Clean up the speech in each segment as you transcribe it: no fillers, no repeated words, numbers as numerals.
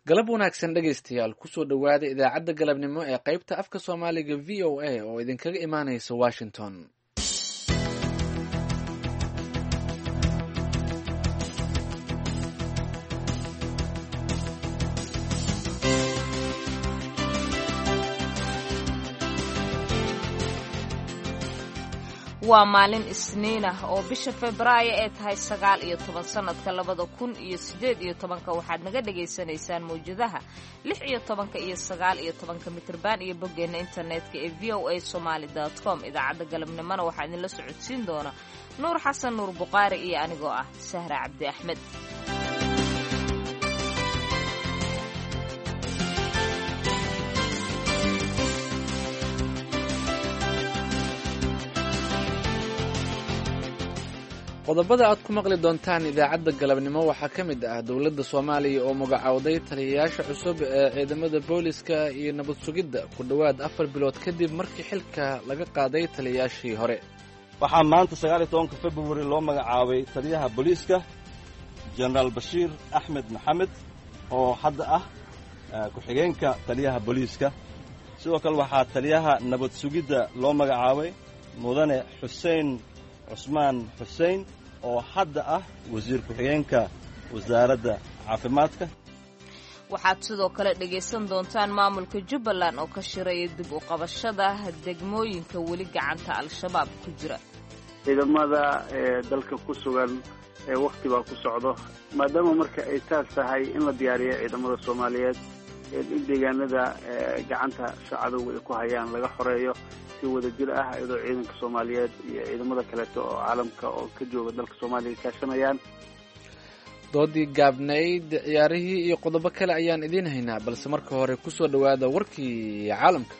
galab wanaagsan dhegaystayaal kusoo dhowaada idaacadda galabnimo ee qaybta afka soomaaliga v o a oo idinkaga imaanaysa washington. waa maalin isniin ah oo bisha Febraayo ee tahay 19 sanadka 2018 waxaad naga dhageysanaysaan mowjadaha 16 iyo 19 mitirban iyo boggeena internetka ee voasomali.com. idaacadda galabnimona waxaa idinla socodsiin doona Nuur Xasan Nuur Buqaari iyo anigoo ah Sahra Cabdi Axmed. qodobada aad ku maqli doontaan idaacadda galabnimo waxaa ka mid ah dowladda Soomaaliya oo magacowday taliyayaasha cusub ee ciidamada booliska iyo nabad sugidda ku dhowaad 4 bilood kadib markii xilka laga qaaday taliyayaashii hore. waxaa maanta 19 February loo magacaabay taliyaha booliska General Bashiir Ahmed Maxamed oo hadda ah ku-xigeenka taliyaha booliska. sidoo kale waxaa taliyaha nabad sugidda loo magacaabay mudane Xuseen Cusmaan Xuseen oo hadda ah wasiir ku-xigeenka wasaaradda caafimaadka. waxaad sidoo kale dhegaysan doontaan maamulka Jubbaland oo ka shiraya dib u qabashada degmooyinka weli gacanta al-shabaab ku jira. ciidamada dalka ku sugan waqti baa ku socdo maadaama marka ay taas tahay in la diyaariyo ciidamada Soomaaliyeed in deegaanada gacanta shacabku ay ku hayaan laga xoreeyo si wada jir ah iyadoo ciidanka Soomaaliyeed iyo ciidamada kale oo caalamka oo ka jooga dalka Soomaaliya ka shaqeeyaan. doodii gaabnayd ciyaarihii iyo qodobo kale ayaan idin haynaa balse marka hore ku soo dhawaada warkii caalamka.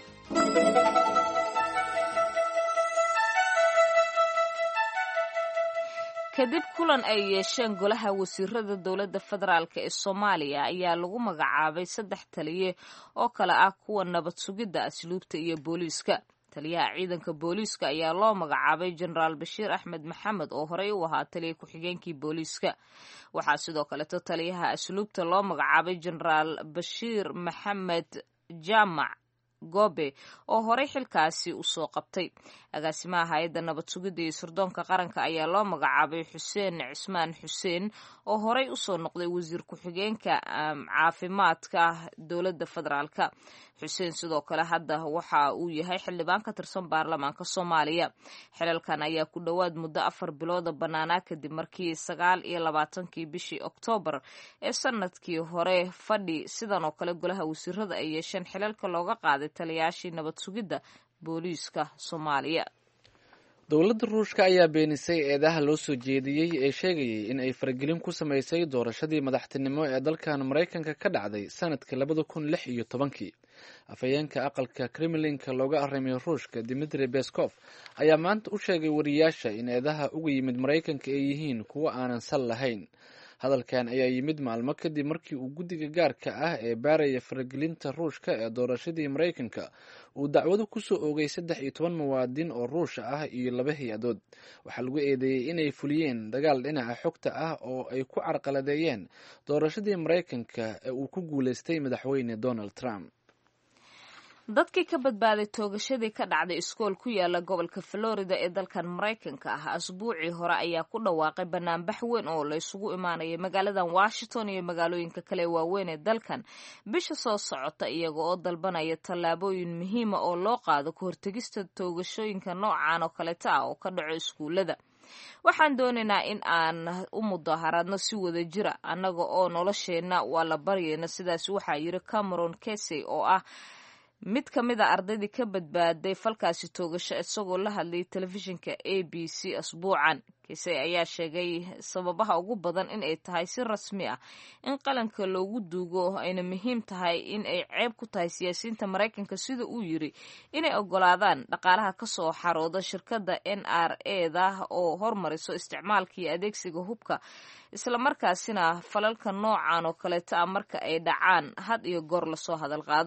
kadib kulan ay yeesheen golaha wasiirada dowladda federaalk ee Soomaaliya ayaa lagu magacaabay 3 taliye oo kala ah kuwa nabad sugidda, asluubta iyo booliiska. taliyaha ciidanka booliiska ayaa loo magacaabay General Bashiir Ahmed Maxamed oo horey u ahaa taliye ku-xigeenkii booliiska. waxaa sidoo kale taliyaha asluubta loo magacaabay General Bashiir Maxamed Jaamac Goobe oo horey xilkaasi u soo qabtay. agaasimaha hay'adda nabad sugidda iyo sirdoonka qaranka ayaa loo magacaabay Xuseen Cismaan Xuseen oo horey u soo noqday wasiir ku-xigeenka caafimaadka dowladda federaalka. Xuseen sidoo kale hadda waxa uu yahay xildhibaan ka tirsan baarlamaanka Soomaaliya. xilalkan ayaa ku dhowaad muddo 4 bilood banaanaa kadib markii 29 bishii Oktoobar ee sanadkii hore fadhi sidan oo kale golaha wasiirada ay yeesheen xilalka looga qaaday taliyayaashii nabad sugidda booliiska Soomaaliya. dowladda Ruushka ayaa beenisay eedaha loo soo jeediyey ee sheegayay in ay faragelin ku samaysay doorashadii madaxtinimo ee dalkan Mareykanka ka dhacday sanadkii 2016. afhayeenka aqalka Kremlinka looga arrimay Ruushka Dmitry Peskov ayaa maanta u sheegay wariyaasha in eedaha uga yimid Mareykanka ay yihiin kuwo aanan sal lahayn. hadalkan ayaa yimid maalmo kadib markii uu guddiga gaarka ah ee baaraya faragelinta Ruushka ee doorashadii Mareykanka uu dacwado ku soo oogay 13 muwaadin oo Ruush ah iyo 2 hay-adood. waxaa lagu eedeeyay inay fuliyeen dagaal dhinaca xogta ah oo ay ku carqaladeeyeen doorashadii Mareykanka ee uu ku guuleystay madaxweyne Donald Trump. dadkii ka badbaaday toogashadii ka dhacday iskool ku yaala gobolka Florida ee dalkan Mareykanka ah asbuucii hore ayaa ku dhawaaqay banaanbax weyn oo la isugu imaanayay magaaladan Washington iyo magaalooyinka kale waaweyn ee dalkan bisha soo socota iyaga oo dalbanaya tallaabooyin muhiim ah oo loo qaado ka hortagista toogashooyinka noocan oo kale oo ka dhaco iskuulada. waxaan doonaynaa in aan u mudaharaadno si wada jira annaga oo nolosheena waa la baryayna, sidaas waxaa yiri Cameron Casey oo ah mid ka mid a ardaydii ka badbaaday falkaasi toogasho isagoo la hadlayay telefishinka ABC asbuucan. Casey ayaa sheegay sababaha ugu badan in ay tahay si rasmi ah in qalanka loogu duugo ayna muhiim tahay in ay ceeb ku tahay siyaasiyiinta Mareykanka sida uu yiri inay ogolaadaan dhaqaalaha ka soo xarooda shirkadda NRA-da oo hormariso isticmaalka iyo adeegsiga hubka, isla markaasina falalka noocan oo kale marka ay dhacaan had iyo goor la soo hadal qaado.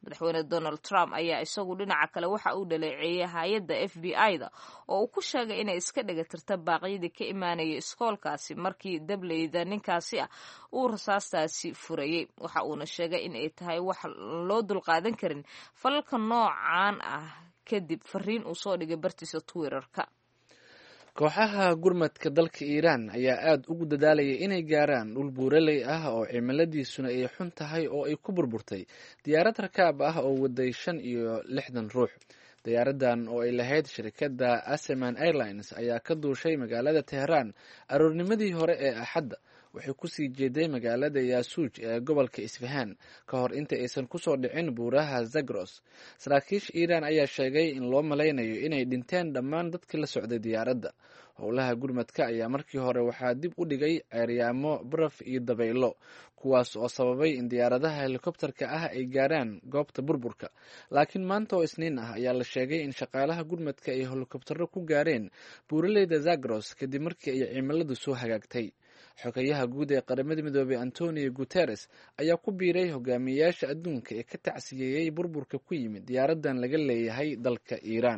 madaxweyne donald trump ayaa isagu dhinaca kale waxa uu dhaleeceeyey hay-adda FBI-da oo uu ku sheegay inay iska dhagatirta baaqyadii ka imaanayay iskoolkaasi markii dableyda ninkaasi ah uu rasaastaasi furayey. waxa uuna sheegay in ay tahay wax loo dulqaadan karin falalka noocaan ah kadib fariin uu soo dhigay bartiisa Twitter-ka. kooxaha gurmadka dalka Iiraan ayaa aad ugu dadaalaya inay gaaraan dhul buuraley ah oo cimiladiisuna ay xun tahay oo ay ku burburtay diyaarad rakaab ah oo waday 65 ruux. diyaaradan oo ay lahayd shirkadda Aseman Airlines ayaa ka duushay magaalada Tehran aroornimadii hore ee Axadda. waxay ku sii jeeday magaalada Yaasuuj ee gobolka Isfahan ka hor inta aysan ku soo dhicin buuraha Zagros. saraakiisha Iiraan ayaa sheegay in loo malaynayo inay dhinteen dhammaan dadkii la socday diyaaradda. howlaha gurmadka ayaa markii hore waxaa dib u dhigay ceeryaamo, baraf iyo dabaylo, kuwaas oo sababay in diyaaradaha helikobtarka ah ay gaaraan goobta burburka. laakiin maanta oo Isniin ah ayaa la sheegay in shaqaalaha gurmadka ay helikobtaro ku gaareen buuraleyda Zagros kadib markii ay cimiladu soo hagaagtay. xogayaha guud ee qaramada midoobay Antonio Guterres ayaa ku biiray hogaamiyayaasha adduunka ee ka tacsiyeeyay burburka ku yimid diyaaradan laga leeyahay dalka Iiraan.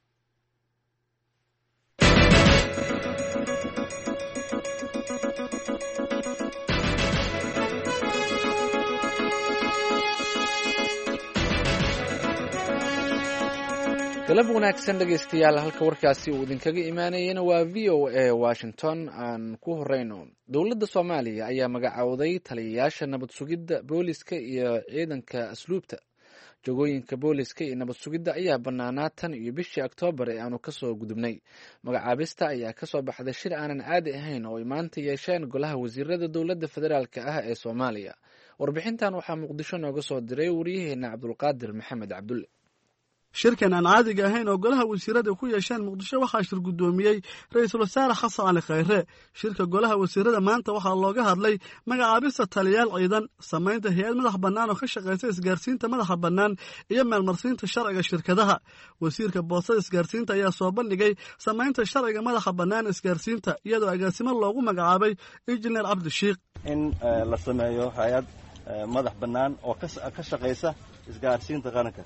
galab wanaagsan dhegaystayaal, halka warkaasi uu idinkaga imaanayana waa VOA Washington. aan ku horeyno, dowladda Soomaaliya ayaa magacowday taliyayaasha nabad sugidda, booliska iyo ciidanka asluubta. jagooyinka booliska iyo nabad sugidda ayaa bannaanaa tan iyo bishii Oktoobar ee aanu kasoo gudubnay. magacaabista ayaa kasoo baxday shir aanan caadi ahayn oo ay maanta yeesheen golaha wasiirada dowladda federaalka ah ee Soomaaliya. warbixintan waxaa Muqdisho nooga soo diray wariyaheena Cabdulqaadir Maxamed Cabdulle. shirkan aan caadiga ahayn oo golaha wasiirada ku yeesheen Muqdisho waxaa shir gudoomiyey ra'iisul wasaare Xasan Cali Khayre. shirka golaha wasiirada maanta waxaa looga hadlay magacaabista taliyayaal ciidan, samaynta hay'ad madax bannaan oo ka shaqeysa isgaarsiinta madaxa bannaan iyo meelmarsiinta sharciga shirkadaha. wasiirka boostada isgaarsiinta ayaa soo bandhigay samaynta sharciga madaxa bannaan isgaarsiinta iyadoo agaasimo loogu magacaabay injineer Cabdi Shiikh. in la sameeyo hay'ad madax bannaan oo ka shaqeysa isgaarsiinta qaranka.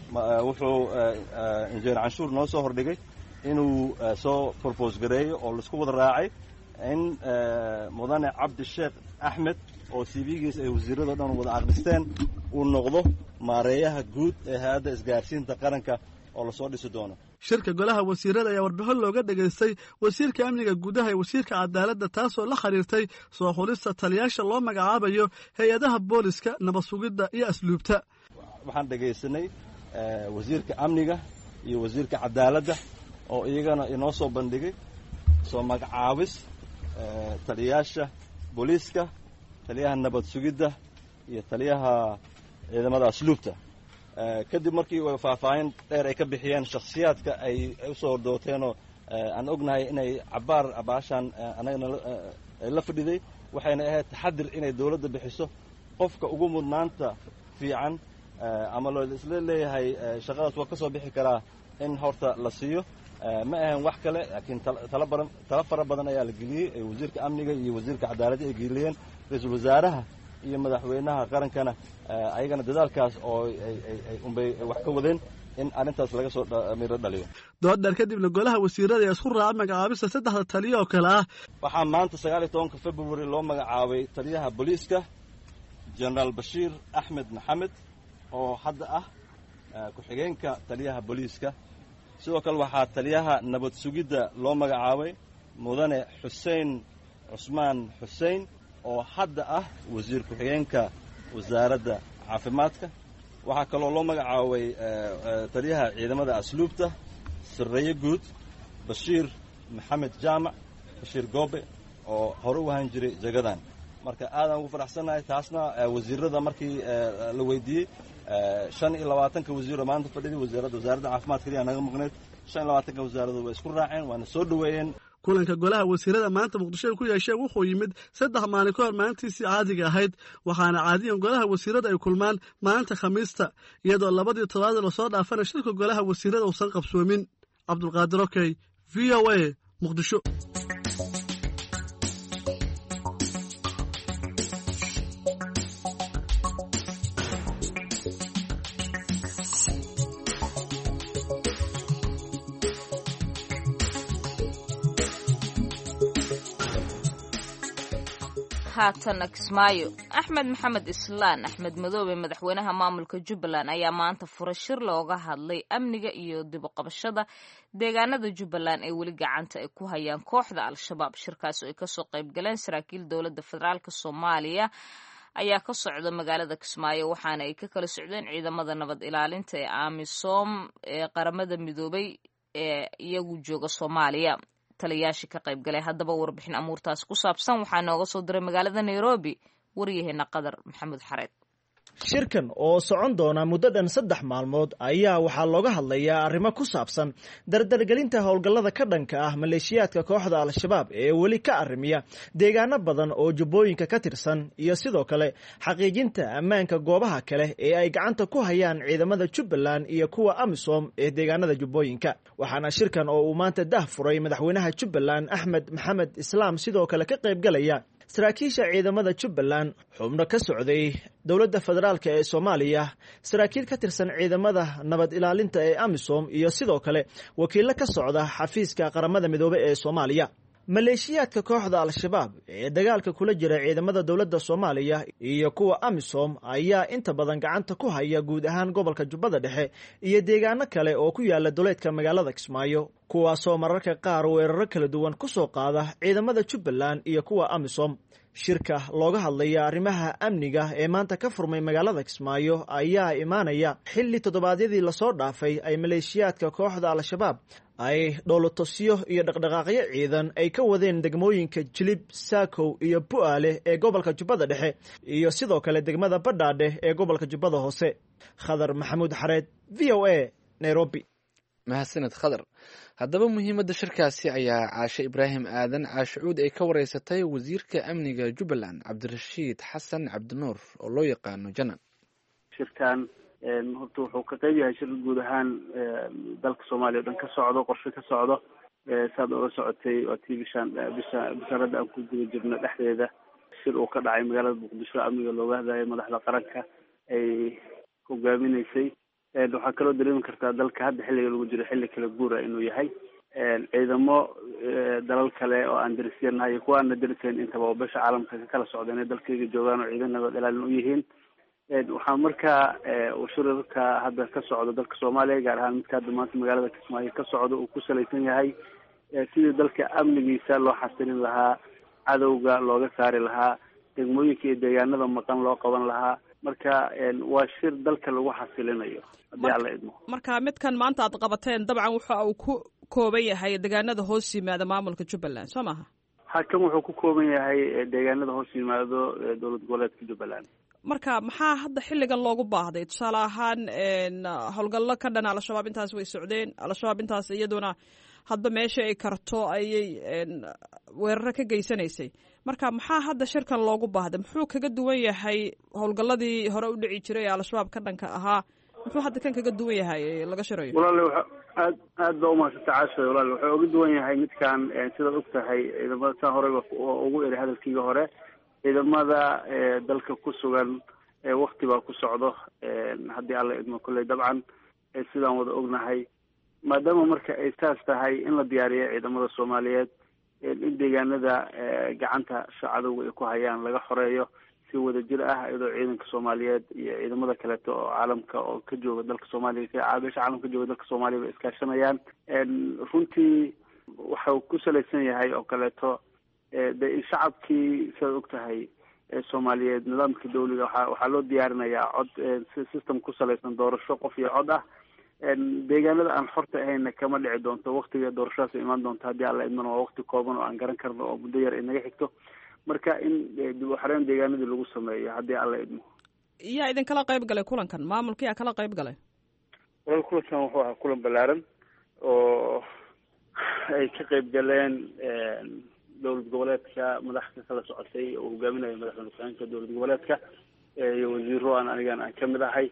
wuxuu injineer canshuur noo soo hordhigay inuu soo propose gareeyo oo laisku wada raacay in mudane Cabdi Sheekh Axmed oo CV-giisa ay wasiirada dhan wada aqristeen uu noqdo maareeyaha guud ee hay'adda isgaarsiinta qaranka oo la soo dhisi doono. shirka golaha wasiirada ayaa warbixin looga dhageystay wasiirka amniga gudaha iyo wasiirka cadaaladda, taasoo la xiriirtay soo xulista taliyayaasha loo magacaabayo hay-adaha booliska, nabad sugidda iyo asluubta. waxaan dhegaysanay wasiirka amniga iyo wasiirka cadaaladda oo iyagana inoo soo bandhigay soo magacaabis taliyayaasha booliiska, taliyaha nabad sugidda iyo taliyaha ciidamada asluubta. kadib markii faahfaahin dheer ay ka bixiyeen shakhsiyaadka ay u soo hordooteenoo aan ognahay inay cabaar abaashaan anagana la fadhiday, waxayna ahayd taxadir inay dawladda bixiso qofka ugu mudnaanta fiican ama loo isla leeyahay shaqadaas waa ka soo bixi karaa in horta la siiyo. ma ahan wax kale, laakiin tala fara badan ayaa la geliyey. wasiirka amniga iyo wasiirka cadaaladda ay geliyeen, ra-iisul wasaaraha iyo madaxweynaha qarankana ayagana dadaalkaas oo unbay wax ka wadeen in arrintaas laga soo miro dhaliyo. doodheer kadibna golaha wasiirada ayaa isku raacay magacaabista 3 taliya oo kale ah. waxaa maanta 19 February loo magacaabay taliyaha booliiska General Bashir Ahmed Maxamed oo hadda ah ku-xigeenka taliyaha booliiska. sidoo kale waxaa taliyaha nabad sugidda loo magacaabay mudane Xuseen Cusmaan Xuseen oo hadda ah wasiir ku-xigeenka wasaaradda caafimaadka. waxaa kaloo loo magacaabay taliyaha ciidamada asluubta Sarreeye Guud Bashiir Maxamed Jaamac Bashiir Goobe oo hore u ahaan jiray jagadan. marka aadaan ugu faraxsanahay. taasna wasiirada markii la weydiiyey 25 wasiir oo maanta fadhiday wasaaradda caafimaadka ayaa naga maqneed. 25 wasaaradu way isku raaceen waana soo dhaweeyeen. kulanka golaha wasiirada maanta Muqdisho ku yeesheen wuxuu yimid 3 maalin ka hor maalintiisii caadiga ahayd, waxaana caadiyan golaha wasiirada ay kulmaan maalinta Khamiista, iyadoo 2 toddobaad la soo dhaafana shirka golaha wasiirada uusan qabsoomin. Cabdulqaadir Okey, VOA, Muqdisho. haatana kismaayo. axmed maxamed islaan axmed madoobe madaxweynaha maamulka jubbaland ayaa maanta furay shir looga hadlay amniga iyo dib u qabashada deegaanada jubbaland ee weli gacanta ay ku hayaan kooxda al-shabaab. shirkaas oo ay kasoo qayb galeen saraakiil dowladda federaalk soomaaliya ayaa ka socda magaalada kismaayo, waxaana ay ka kala socdeen ciidamada nabad ilaalinta ee amisom ee qaramada midoobay ee iyagu jooga Soomaaliya. taliyayaashii ka qayb galay haddaba warbixin amuurtaas ku saabsan waxaa nooga soo diray magaalada Nairobi waryaheena Qadar Maxamed Xareed. shirkan oo socon doona muddadan 3 maalmood ayaa waxaa looga hadlayaa arrimo ku saabsan dardargelinta howlgallada ka dhanka ah maleeshiyaadka kooxda al-shabaab ee weli ka arrimiya deegaano badan oo jubbooyinka ka tirsan iyo sidoo kale xaqiijinta ammaanka goobaha kale ee ay gacanta ku hayaan ciidamada Jubbaland iyo kuwa AMISOM ee deegaanada jubbooyinka. waxaana shirkan oo uu maanta dah furay madaxweynaha Jubbaland Axmed Maxamed Islaam sidoo kale ka qayb galaya saraakiisha ciidamada Jubbaland, xubno ka socday dowladda federaalka ee Soomaaliya, saraakiil ka tirsan ciidamada nabad ilaalinta ee AMISOM iyo sidoo kale wakiilo ka socda xafiiska qaramada midoobay ee Soomaaliya. maleeshiyaadka kooxda al-shabaab ee dagaalka kula jira ciidamada dowladda Soomaaliya iyo kuwa AMISOM ayaa inta badan gacanta ku haya guud ahaan gobolka Jubbada Dhexe iyo deegaano kale oo ku yaala duleedka magaalada Kismaayo, kuwaasoo mararka qaar weeraro kala duwan ku soo qaada ciidamada Jubbaland iyo kuwa AMISOM. shirka looga hadlaya arrimaha amniga ee maanta ka furmay magaalada Kismaayo ayaa imaanaya xilli toddobaadyadii lasoo dhaafay ay maleeshiyaadka kooxda al-shabaab ay dhoolotosyo iyo dhaqdhaqaaqyo ciidan ay ka wadeen degmooyinka Jilib, Saakow iyo Bu'aale ee gobolka Jubbada Dhexe iyo sidoo kale degmada Badhaadhe ee gobolka Jubbada Hoose. Khadar Maxamuud Xareed, VOA, Nairobi. mahadsanid Khadar. haddaba muhiimadda shirkaasi ayaa Caashe Ibraahim Aadan Caashe Cuud ay ka wareysatay wasiirka amniga Jubbaland Cabdirashiid Xasan Cabdinuur oo loo yaqaano Janan. shirkan horta wuxuu ka qayb yahay shir guud ahaan dalka Soomaaliya oo dhan ka socdo, qorshe ka socdo. saad uga socotay waa bishaarada aan ku guda jirno dhexdeeda shir uu ka dhacay magaalada Muqdisho, amniga looga hadlayo madaxda qaranka ay hogaaminaysay. waxaa kaloo dareemi kartaa dalka hadda xilliga lagu jiro xilli kala guura inuu yahay. ciidamo dalal kale oo aan darisanahay kuwa aan darisayn intaba oo beesha caalamka ka kala socda inay dalkayga joogaan oo ciidan nabad ilaalin u yihiin. waxaa markaa uu shirarka hadda ka socdo dalka Soomaaliya, gaar ahaan midka hadda maanta magaalada Kismaayo ka socdo, uu ku salaysan yahay sidii dalka amnigiisa loo xasilin lahaa, cadowga looga saari lahaa, degmooyinka iyo deegaanada maqan loo qaban lahaa. marka waa shir dalka lagu xasilinayo haddii alla idmo. marka midkan maanta aad qabateen dabcan waxa uu ku kooban yahay deegaanada hoos yimaada maamulka Jubbaland, soo maaha? hakan wuxuu ku kooban yahay deegaanada hoos yimaado dowlad goboleedka Jubbaland. marka maxaa hadda xilligan loogu baahday? tusaale ahaan howlgallo ka dhan al-shabaab intaas way socdeen, al-shabaab intaas iyaduna hadba meesha ay karto ayay weeraro ka geysanaysay. marka maxaa hadda shirkan loogu baahday? muxuu kaga duwan yahay howlgalladii hore u dhici jiray ee al-shabaab ka dhanka ahaa? muxuu hadda kan kaga duwan yahay laga shirayo? walaal aad baa umahadsanta Caashe. walaal wuxuu uga duwan yahay midkan sidaad og tahay ciidamada saa horeyba ugu eri hadalkiiga hore, ciidamada dalka ku sugan wakti baa ku socdo haddii alla idmo kolley dabcan sidaan wada ognahay. maadaama marka ay saas tahay in la diyaariyo ciidamada Soomaaliyeed in deegaanada gacanta shacabka ay ku hayaan laga xoreeyo si wada jir ah, iyadoo ciidanka Soomaaliyeed iyo ciidamada kale oo caalamka oo ka jooga dalka Soomaaliya caalamka ka jooga dalka Soomaaliya ay iskaashanayaan. runtii waxa uu ku salaysan yahay oo kaleeto shacabkii sidaad og tahay Soomaaliyeed nidaamka dawliga waxaa loo diyaarinayaa cod system ku salaysan doorasho qof iyo cod ah. deegaanada aan xorta ahayna kama dhici doonto, waktiga doorashadaas imaan doonto haddii alla idmana waa wakti kooban oo aan garan karno oo muddo yar inaga xigto. marka in dib u xareyn deegaanadii lagu sameeyo haddii alla idmo. yaa idinkala qayb galay kulankan? maamulka yaa kala qayb galay? kulankan wuxuu ahaa kulan ballaaran oo ay ka qayb galeen dowlad goboleedka madaxda kala socotay oo hogaaminaya madaxweyne ku-xigeenka dowlad goboleedka iyo wasiiro aan kamid ahay,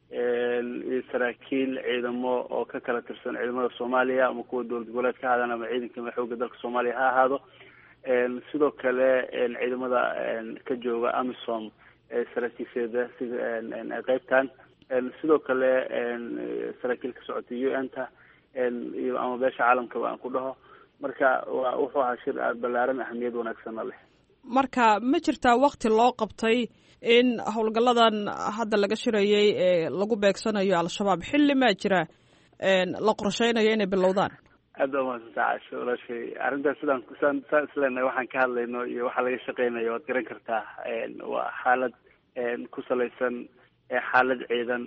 iyo saraakiil ciidamo oo ka kala tirsan ciidamada Soomaaliya ama kuwa dowlad goboleedka ha ahaadaan ama ciidanka xoogga dalka Soomaaliya ha ahaado. sidoo kale ciidamada ka jooga AMISOM saraakiisheeda sida qaybtan, sidoo kale saraakiil ka socotay UN-ta iyo ama beesha caalamka aan ku dhaho. marka wuxuu ahaa shir aad ballaaran, ahamiyad wanaagsanna leh. marka ma jirtaa wakti loo qabtay in howlgalladan hadda laga shirayay ee lagu beegsanayo al-shabaab xilli maa jira la qorsheynayo inay bilowdaan? aad baa mahadsantaa caasho walaashay. arrintaas saan isleenahay waxaan ka hadlayno iyo waxaa laga shaqeynayo waad garan kartaa. waa xaalad ku salaysan xaalad ciidan.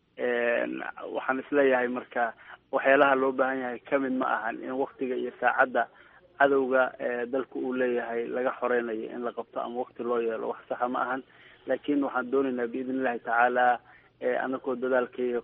waxaan isleeyahay marka waxyaalaha loo baahan yahay kamid ma ahan in waktiga iyo saacadda cadowga dalka uu leeyahay laga xoreynayo in la qabto ama wakti loo yeelo, wax saxa ma ahan. laakiin waxaan doonaynaa biidn illahi tacaala anakoo dadaalkaiyo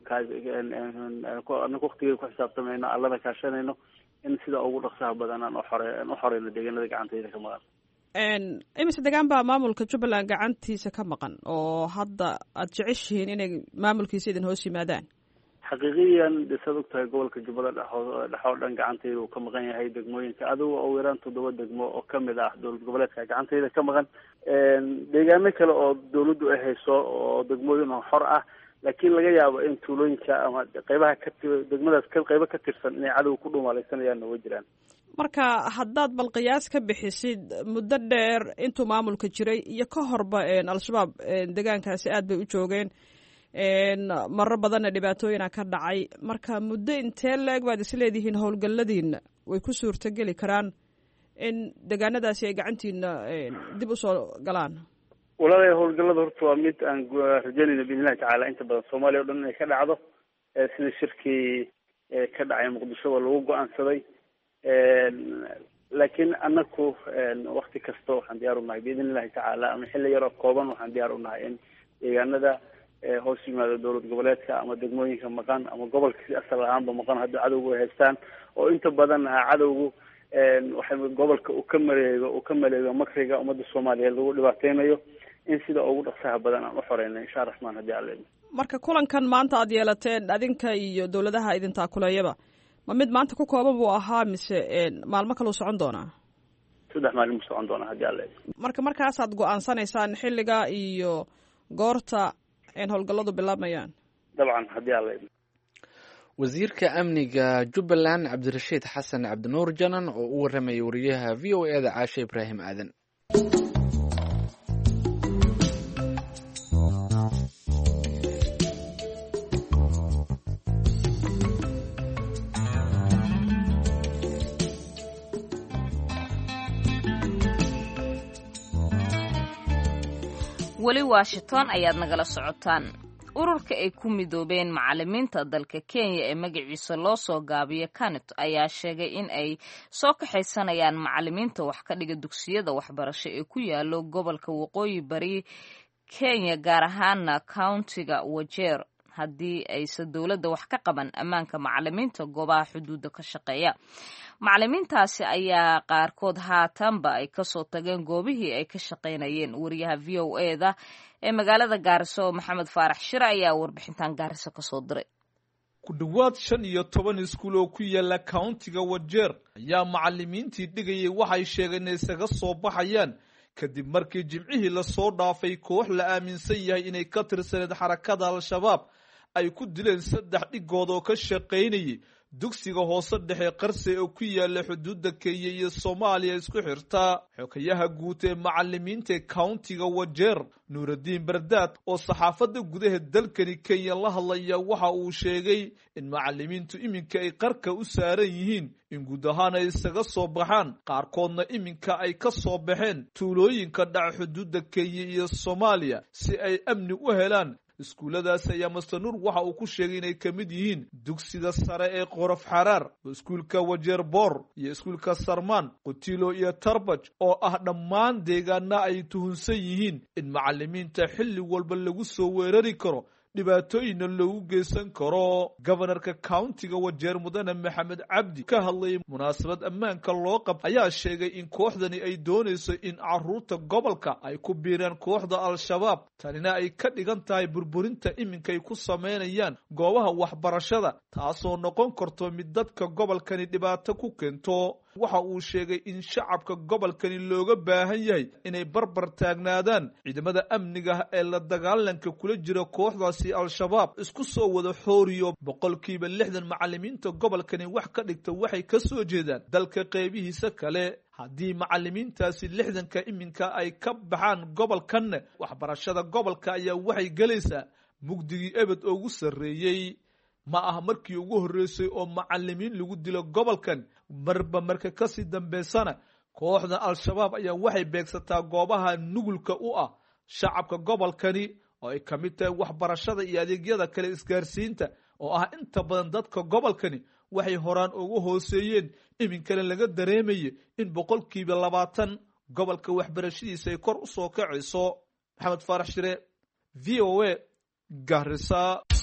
anako waktiga ku xisaabtamayno, allana kaashanayno, in sida ugu dhaqsaha badan aan uxoreyno deegaanada gacantayda ka maqan. imise degaan baa maamulka Jubbaland gacantiisa ka maqan oo hadda aad jeceshihiin inay maamulkiisa idin hoos yimaadaan? xaqiiqiyan saad og tahay gobolka jubbada dhexoo dhan gacantayda uu ka maqan yahay. degmooyinka adiga oo yaraan 7 degmo oo kamid ah dowlad goboleedka gacantayda ka maqan. deegaano kale oo dawladdu ay hayso oo degmooyin oo xor ah, laakiin laga yaabo in tuulooyinka ama qaybaha degmadaas qaybo ka tirsan inay cadow ku dhuumaalaysanayaan way jiraan. marka haddaad bal qiyaas ka bixisid muddo dheer intuu maamulka jiray iyo ka horba al-shabaab deegaankaasi aad bay u joogeen, marar badanna dhibaatooyina ka dhacay. marka muddo intee la-eg baad isleedihiin howlgalladiina way ku suurtogeli karaan in deegaanadaasi ay gacantiina dib usoo galaan? walaalahay howlgallada horta waa mid aan rajaynayno biidnillahi tacaala inta badan soomaaliya o dhan inay ka dhacdo. sida shirkii ka dhacay muqdisho waa lagu go-aansaday. laakiin anaku wakti kasta waxaan diyaar unahay biidn illahi tacaala, ama xilli yaroo kooban waxaan diyaar unahay in deegaanada hoos yimaado dowlad goboleedka ama degmooyinka maqan ama gobolka si asal ahaanba maqan hadda cadowga ay haystaan, oo inta badan cadowgu waxay gobolka uu ka maleego makriga ummadda soomaaliyeed lagu dhibaateynayo, in sida ugu dhaqsaha badan aan uxoreyno insha raxmaan haddii alle. marka kulankan maanta aad yeelateen adinka iyo dowladaha idin taakuleeyaba ma mid maanta ku kooban buu ahaa mise maalmo kaleu socon doonaa? 3 maalin buu socon doonaa haddii alle. markaasaad go-aansanaysaan xilliga iyo goorta howlgalladu bilaabmayaan? dabcan haddii alle. wasiirka amniga Jubbaland Cabdirashiid Xasan Cabdinuur Janan oo u waramayay wariyaha VOA-da Caashe Ibraahim Aadan. weli Washington ayaad nagala socotaan. ururka ay ku midoobeen macallimiinta dalka Kenya ee magaciisa loo soo gaabiyo KANUT ayaa sheegay in ay soo kaxaysanayaan macallimiinta wax ka dhiga dugsiyada waxbarasho ee ku yaalo gobolka waqooyi bari Kenya, gaar ahaana countiga Wajir, haddii aysan dowladda wax ka qaban ammaanka macallimiinta goobaha xuduudda ka shaqeeya. macallimiintaasi ayaa qaarkood haatanba ay kasoo tageen goobihii ay ka shaqaynayeen. wariyaha VOA-da ee magaalada Gaariso Maxamed Faarax Shire ayaa warbixintan Gaariso kasoo diray. ku dhawaad 15 iskuul oo ku yaala countiga Wajir ayaa macallimiintii dhigayay waxay sheegeen inay isaga soo baxayaan kadib markii jimcihii la soo dhaafay koox la aaminsan yahay inay ka tirsaneed xarakada al-shabaab ay ku dileen 3 dhigood oo ka shaqaynayay dugsiga hoose dhexe Qarse oo ku yaala xuduudda Kenya iyo Soomaaliya isku xirta. xogayaha guud ee macallimiinta countiga Wajir Nuruddin Bardaad oo saxaafadda gudaha dalkani Kenya la hadlaya waxa uu sheegay in macallimiintu iminka ay qarka u saaran yihiin in guud ahaan ay isaga soo baxaan, qaarkoodna iminka ay ka soo baxeen tuulooyinka dhaca xuduudda Kenya iyo Soomaaliya si ay amni u helaan. iskuuladaas ayaa Mr. Nur waxa uu ku sheegay inay ka mid yihiin dugsiga sare ee Qorof Xaraar, iskuulka Wajir Bor iyo iskuulka Sarmaan, Qutilo iyo Tarbaj oo ah dhammaan deegaana ay tuhunsan yihiin in macallimiinta xilli walba lagu soo weerari karo, dhibaatooyinna loogu geysan karo. gobanarka countiga Wajir Mudane Maxamed Cabdi ka hadlayay munaasabad ammaanka loo qabtay ayaa sheegay in kooxdani ay doonayso in caruurta gobolka ay ku biiraan kooxda al-shabaab, tanina ay ka dhigan tahay burburinta iminka ay ku sameynayaan goobaha waxbarashada, taasoo noqon karto mid dadka gobolkani dhibaato ku keento. waxa uu sheegay in shacabka gobolkani looga baahan yahay inay barbar taagnaadaan ciidamada amniga ee la dagaalanka kula jira kooxdaasi al-shabaab isku soo wada xooriyo 60% macallimiinta gobolkani wax ka dhigta waxay ka soo jeedaan dalka qeybihiisa kale haddii macallimiintaasi 60 iminka ay ka baxaan gobolkan waxbarashada gobolka ayaa waxay galaysaa mugdigii ebed ugu sarreeyay ma aha markii ugu horreysay oo macallimiin lagu dilo gobolkan marka kasii dambeysana kooxda al-shabaab ayaa waxay beegsataa goobaha nugulka u ah shacabka gobolkani oo ay ka mid tahay waxbarashada iyo adeegyada kale isgaarsiinta oo ah inta badan dadka gobolkani waxay horaan ugu hooseeyeen iminkana laga dareemaye in 20% gobolka waxbarashadiisa ay kor u soo kacayso. maxamed faarax shire VOA Garissa.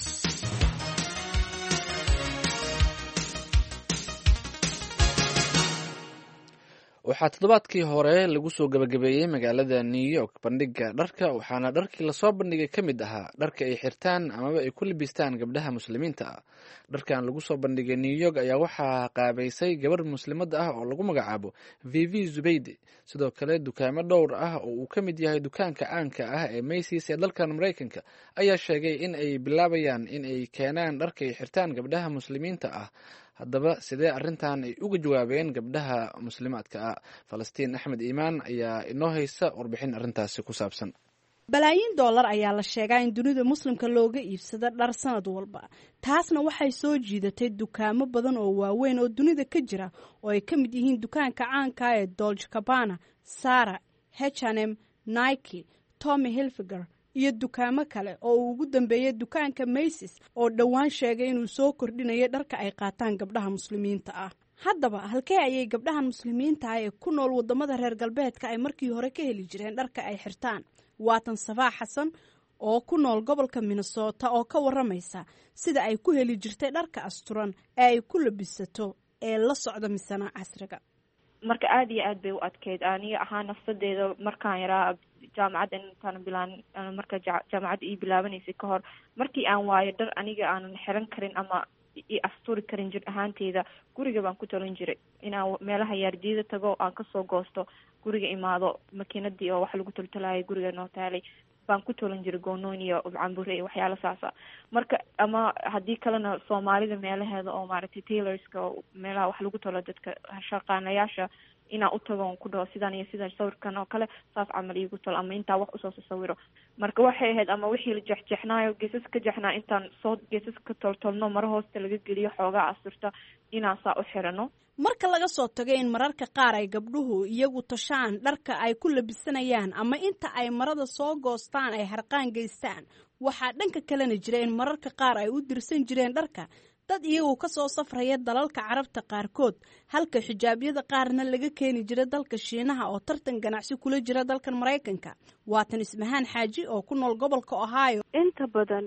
waxaa toddobaadkii hore lagu soo gabagabeeyey magaalada New York bandhiga dharka waxaana dharkii lasoo bandhigay ka mid ahaa dharka ay xirtaan amaba ay ku labistaan gabdhaha muslimiinta ah. dharkan lagu soo bandhigay New York ayaa waxaa qaabaysay gabar muslimad ah oo lagu magacaabo Vivi Zubaydi. sidoo kale dukaamo dhowr ah oo uu ka mid yahay dukaanka caanka ah ee Macy's ee dalkan Mareykanka ayaa sheegay in ay bilaabayaan in ay keenaan dharka ay xirtaan gabdhaha muslimiinta ah. haddaba sidee arrintan ay uga jawaabeen gabdhaha muslimaadka ah? Falastiin Axmed Iimaan ayaa inoo haysa warbixin arrintaasi ku saabsan. balaayiin dollar ayaa la sheegaa in dunida muslimka looga iibsado dhar sanad walba. taasna waxay soo jiidatay dukaamo badan oo waaweyn oo dunida ka jira oo ay ka mid yihiin dukaanka caanka ee Dolce Gabbana, Zara, H&M, Nike, Tommy Hilfiger iyo dukaamo kale oo uu ugu dambeeyay dukaanka Macy's oo dhowaan sheegay inuu soo kordhinayo dharka ay qaataan gabdhaha muslimiinta ah. haddaba halkee ayay gabdhahan muslimiinta ah ee ku nool wadamada reer galbeedka ay markii hore ka heli jireen dharka ay xirtaan? waatan Safaa Xasan oo ku nool gobolka Minnesota oo ka waramaysa sida ay ku heli jirtay dharka asturan ee ay ku labisato ee la socda misana casriga. marka aad iyo aad bay u adkeyd aniga ahaan nafsadeeda markaan yaraa jaamacadda intaan bilaan marka jaamacadda ii bilaabanaysay ka hor markii aan waayo dhar aniga aanan xiran karin ama i asturi karin jir ahaanteyda guriga baan ku talin jiray inaan meelaha yaardiyada tago aan kasoo goosto guriga imaado makiinadii oo wax lagu taltalaayay guriga noo taalay baan ku tolan jiray goonooyin iyo ubcambure iyo waxyaalo saasa marka ama haddii kalena soomaalida meelaheeda oo maaragtay tailorska meelaha wax lagu talo dadka shaqaanayaasha inaan u tago ku dhaho sidaan iyo sidaan sawirkan oo kale saas camal iigu talo ama intaa wax usoo sawiro marka waxay ahayd ama wixii la jexjeexnaayo geesas ka jexnaa intaan soo geesas ka toltolno mara hoosta laga geliyo xoogaa asturta inaan saa u xirano. marka laga soo tago in mararka qaar ay gabdhuhu iyagu tashaan dharka ay ku labisanayaan ama inta ay marada soo goostaan ay harqaan geystaan, waxaa dhanka kalena jira in mararka qaar ay u dirsan jireen dharka dad iyagu ka soo safraya dalalka carabta qaarkood, halka xijaabyada qaarna laga keeni jira dalka Shiinaha oo tartan ganacsi kula jira dalkan Mareykanka. waatan Ismahaan Xaaji oo ku nool gobolka Ohio. inta badan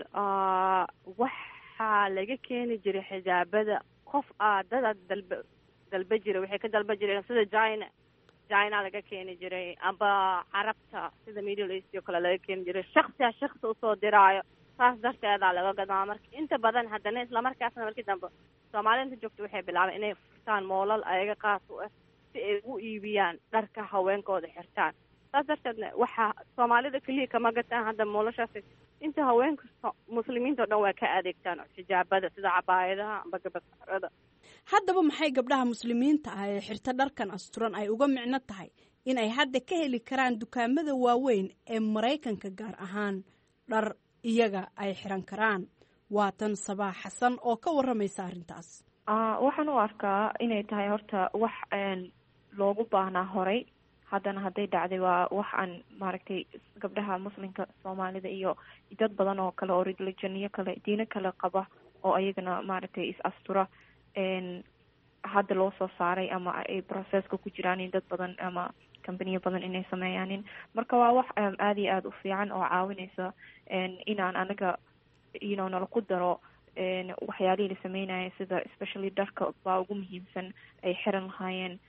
waxaa laga keeni jiray xijaabada qof dad dalba jira waxay ka dalba jireen sida China laga keeni jiray amba carabta sida Middle East iyo kale laga keeni jiray shakhsi usoo diraayo saas darteeda laga gadaa. marka inta badan haddana isla markaasna markii dambe Soomaaliyeed joogto waxay bilaabeen inay furtaan moolal ayaga qaas u ah si ay u iibiyaan dharka haweenkooda xirtaan. saas darteedna waxa Soomaalida kaliya kama gataan hadda moolashaas inta haweenka muslimiinta oo dhan waa ka adeegtaan xijaabada sida cabaayadaha amba gabadharada. haddaba maxay gabdhaha muslimiinta ah ee xirta dharkan asturan ay uga micno tahay in ay hadda ka heli karaan dukaamada waaweyn ee Mareykanka gaar ahaan dhar iyaga ay xiran karaan? waatan Sabaa Xasan oo ka waramaysa arrintaas. waxaan u arkaa inay tahay horta wax loogu baahnaa horay haddana hadday dhacday waa wax aan maaragtay gabdhaha muslimka Soomaalida iyo dad badan oo kale oo religioniyo kale diino kale qaba oo ayagana maaragtay is astura hadda loo soo saaray ama ay processka ku jiraan in dad badan ama companiyo badan inay sameeyaanin. marka waa wax aad iyo aad u fiican oo caawinaysa inaan anaga nala ku daro waxyaalihii la sameynaya sida especially dharka baa ugu muhiimsan ay xiran lahaayeen.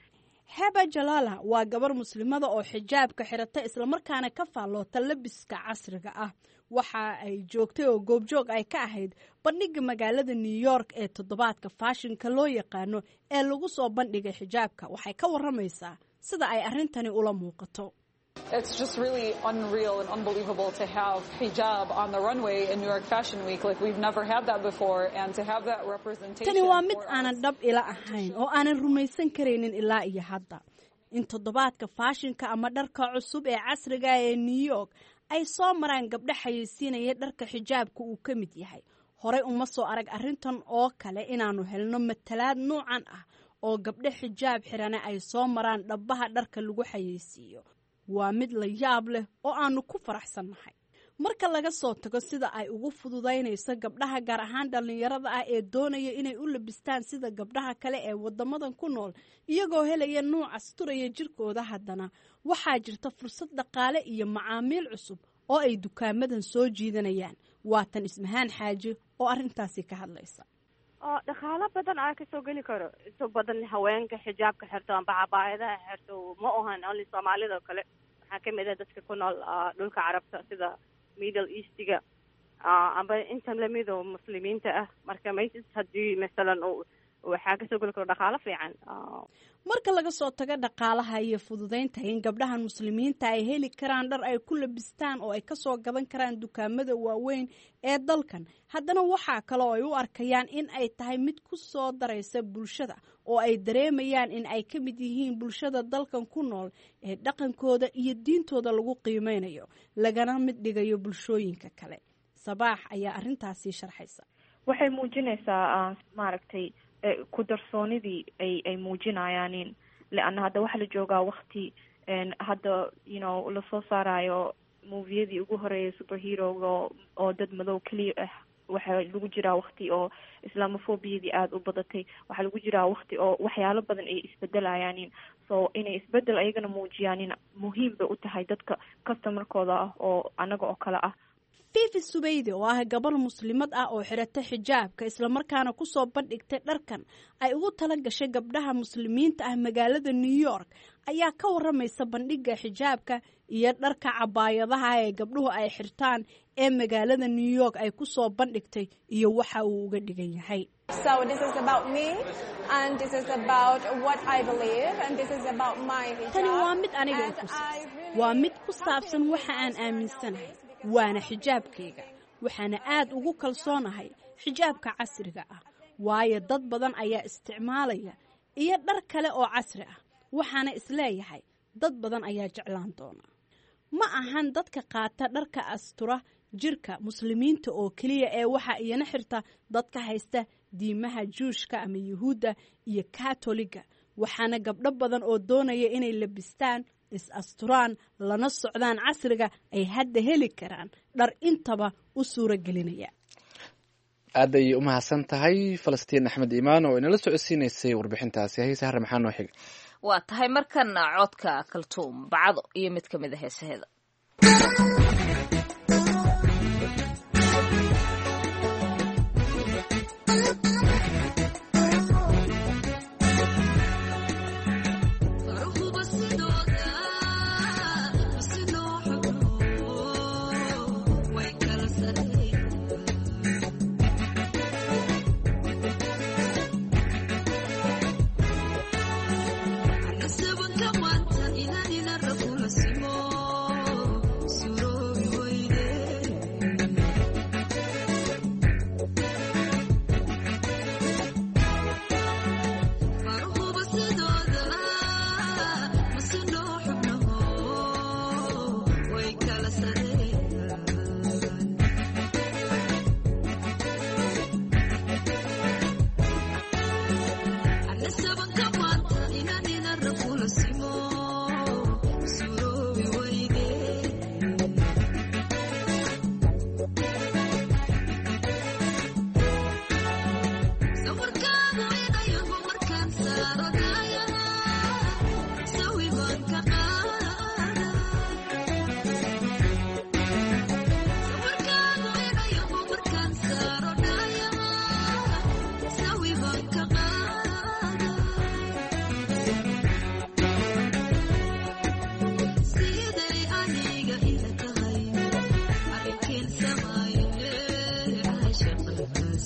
heba jalala waa gabar muslimada oo xijaabka xirata islamarkaana ka faalloota labiska casriga ah waxa ay joogtay oo goobjoog ay ka ahayd bandhiga magaalada New York ee toddobaadka fashion-ka loo yaqaano ee lagu soo bandhigay xijaabka waxay ka waramaysaa sida ay arrintani ula muuqato. It's just really unreal and unbelievable to have hijab on the runway in New York Fashion Week. Like we've never had that before, and to have that representation. Tani waa mid aanan dhab ila ahayn oo aanan rumaysan karaynin ilaa iyo hadda. In toddobaadka fashion-ka ama dharka cusub ee casriga ee New York ay soo maraan gabdho xayeysiinaya dharka xijaabka uu ka mid yahay. Horey uma soo arag arrintan oo kale inaanu helno matalaad noocan ah oo gabdho xijaab xirana ay soo maraan dhabaha dharka lagu xayeysiiyo. waa mid la yaab leh oo aanu ku faraxsannahay marka laga soo tago sida ay ugu fududaynayso gabdhaha gaar ahaan dhalinyarada ah ee doonaya inay u labistaan sida gabdhaha kale ee wadamadan ku nool iyagoo helaya nooc asturaya jirkooda haddana waxaa jirta fursad dhaqaale iyo macaamiil cusub oo ay dukaamadan soo jiidanayaan waatan Ismahaan Xaaji oo arrintaasi ka hadlaysa. dhaqaale badan ay ka soo geli karo inta badan haweenka xijaabka xirto amba cabaayadaha xirto ma ahan only Soomaalida kale waxaa ka mid ah dadka ku nool dhulka Carabta sida Middle East-ga amba inta lamid oo muslimiinta ah marka maysis hadii midalan waxaa ka soo geli karo dhaqaale fiican marka laga soo tago dhaqaalaha iyo fududeynta in gabdhaha muslimiinta ay heli karaan dhar ay ku labistaan oo ay ka soo gadan karaan dukaamada waaweyn ee dalkan haddana waxa kale oo ay u arkayaan in ay tahay mid ku soo daraysa bulshada oo ay dareemayaan in ay ka mid yihiin bulshada dalkan ku nool ee dhaqankooda iyo diintooda lagu qiimeynayo lagana mid dhigayo bulshooyinka kale. Sabaax ayaa arrintaasi sharxaysa. waxay muujinaysaa maaragtay ku darsoonidii ay muujinayaan in laana hadda waxa la joogaa waqti hadda la soo saarayo movie-yadii ugu horeeyay superhero-ga oo dad madow kaliya ah waxa lagu jiraa waqti oo islamophobia-dii aad u badatay waxa lagu jiraa waqti oo waxyaalo badan ay isbedelayaan so inay isbedel ayagana muujiyaan in muhiim bay u tahay dadka customer-kooda ah oo anaga oo kale ah. Fifi Subaydi oo ah gabar muslimad ah oo xirata xijaabka isla markaana ku soo bandhigtay dharkan ay ugu tala gashay gabdhaha muslimiinta ah magaalada New York ayaa ka waramaysa bandhiga xijaabka iyo dharka cabaayadaha ee gabdhuhu ay xirtaan ee magaalada New York ay ku soo bandhigtay iyo waxa uu uga dhigan yahay. So this is about me and this is about what I believe and this is about my hijab. Tani waa mid aniga waa mid ku saabsan waxa aan aaminsanahay. waana xijaabkayga waxaana aad ugu kalsoonahay xijaabka casriga ah waayo dad badan ayaa isticmaalaya iyo dhar kale oo casri ah waxaana isleeyahay dad badan ayaa jeclaan doona ma ahan dadka qaata dharka astura jirka muslimiinta oo kaliya ee waxa iyana xirta dadka haysta diimaha Juushka ama Yahuudda iyo Katoliga waxaana gabdho badan oo doonaya inay labistaan is-asturaan lana socdaan casriga ay hadda heli karaan dhar intaba u suura gelinaya. aad ay u mahadsan tahay Falastiin Axmed Iimaan oo inala socodsiinaysay warbixintaasi haysa har maxaa noo xig waa tahay markana codka Kaltuum bacdo iyo mid kamid ah heesaheeda. Suro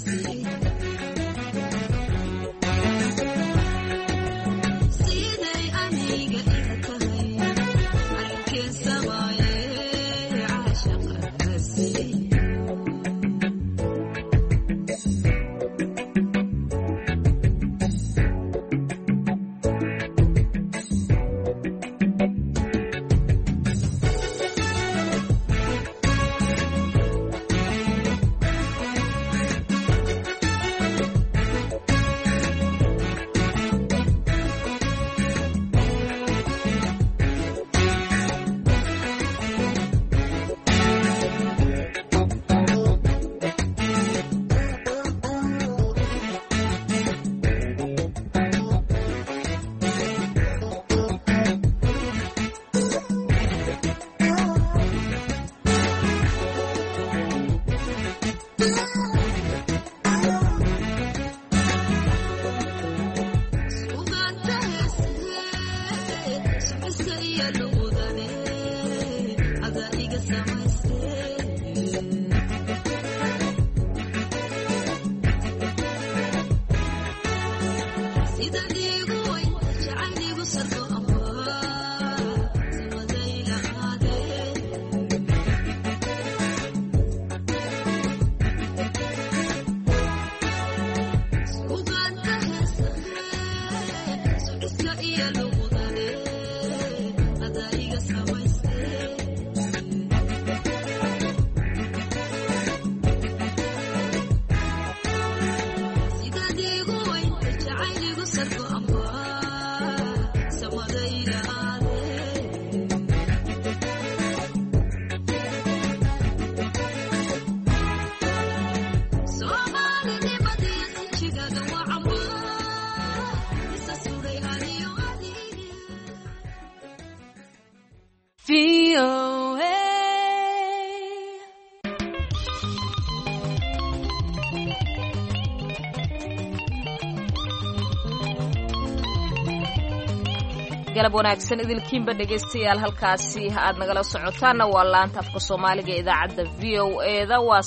galab wanaagsan idilkiinba dhegaystayaal halkaasi aad nagala socotaanna waa laanta afka soomaaliga ee idaacadda v o eda waa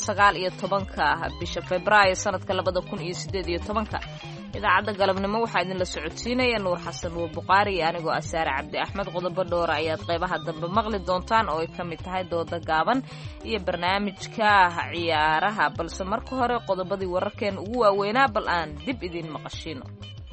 19 bisha Febraayo sanadka 2018 idaacadda galabnimo waxaa idinla socodsiinaya Nuur Xasan oo Buqaari iyo anigoo Asaare Cabdi Axmed qodobo dhowr ayaad qaybaha dambe maqli doontaan oo ay ka mid tahay dooda gaaban iyo barnaamijka ciyaaraha balse marka hore qodobadii wararkeen ugu waaweynaa bal aan dib idin maqashino.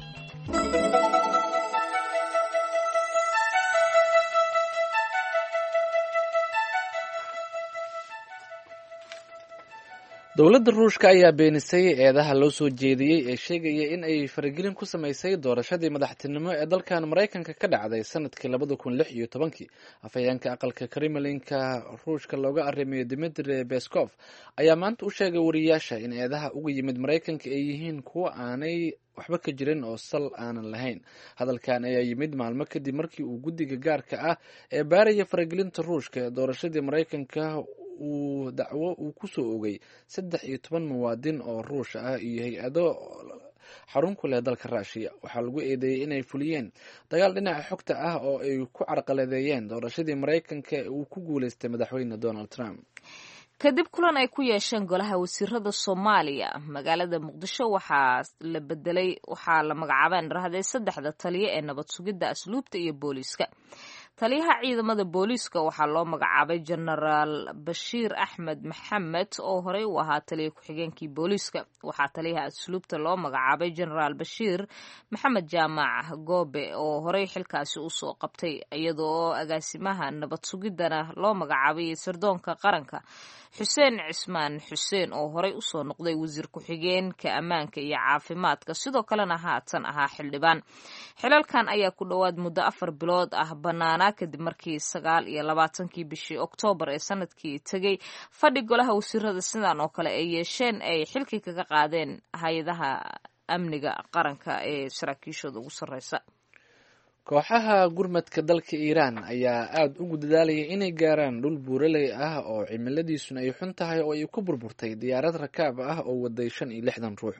dowladda ruushka ayaa beenisay eedaha loo soo jeediyey ee sheegaya in ay faragelin ku samaysay doorashadii madaxtinimo ee dalkan maraykanka ka dhacday sanadkii 2016 afhayeenka aqalka kremlinka ruushka looga arrimayo Dmitry Peskov ayaa maanta u sheegay wariyaasha in eedaha uga yimid maraykanka ay yihiin kuwo aanay waxba ka jirin oo sal aanan lahayn. hadalkan ayaa yimid maalmo kadib markii uu guddiga gaarka ah ee baaraya faragelinta ruushka ee doorashadii maraykanka uu dacwo uu ku soo oogay 13 muwaadin oo ruush ah iyo hay-ado xarun ku leh dalka Ruushka. waxaa lagu eedeeyay inay fuliyeen dagaal dhinaca xogta ah oo ay ku carqaladeeyeen doorashadii maraykanka ee uu ku guuleystay madaxweyne Donald Trump. kadib kulan ay ku yeesheen golaha wasiirada Soomaaliya magaalada Muqdisho waxaa la magacaabay raahday 3 taliye ee nabad sugidda asluubta iyo booliiska. taliyaha ciidamada booliiska waxaa loo magacaabay Generaal Bashiir Axmed Maxamed oo horey u ahaa taliye ku-xigeenkii booliiska. waxaa taliyaha asluubta loo magacaabay Generaal Bashiir Maxamed Jaamac Goobe oo horey xilkaasi u soo qabtay iyadoo agaasimaha nabad sugiddana loo magacaabay sirdoonka qaranka Xuseen Cismaan Xuseen oo horey u soo noqday wasiir ku-xigeenka ammaanka iyo caafimaadka sidoo kalena haatan ahaa xildhibaan. xilalkan ayaa ku dhawaad muddo 4 bilood ah banaana kadib markii 29 bishii Oktoobar ee sanadkii tagay fadhi golaha wasiirada sidan oo kale ay yeesheen ay xilkii kaga qaadeen hay'adaha amniga qaranka ee saraakiishooda ugu sarreysa. kooxaha gurmadka dalka Iiraan ayaa aad ugu dadaalaya inay gaaraan dhul buuraley ah oo cimiladiisuna ay xun tahay oo ay ku burburtay diyaarad rakaab ah oo waday 65 ruux.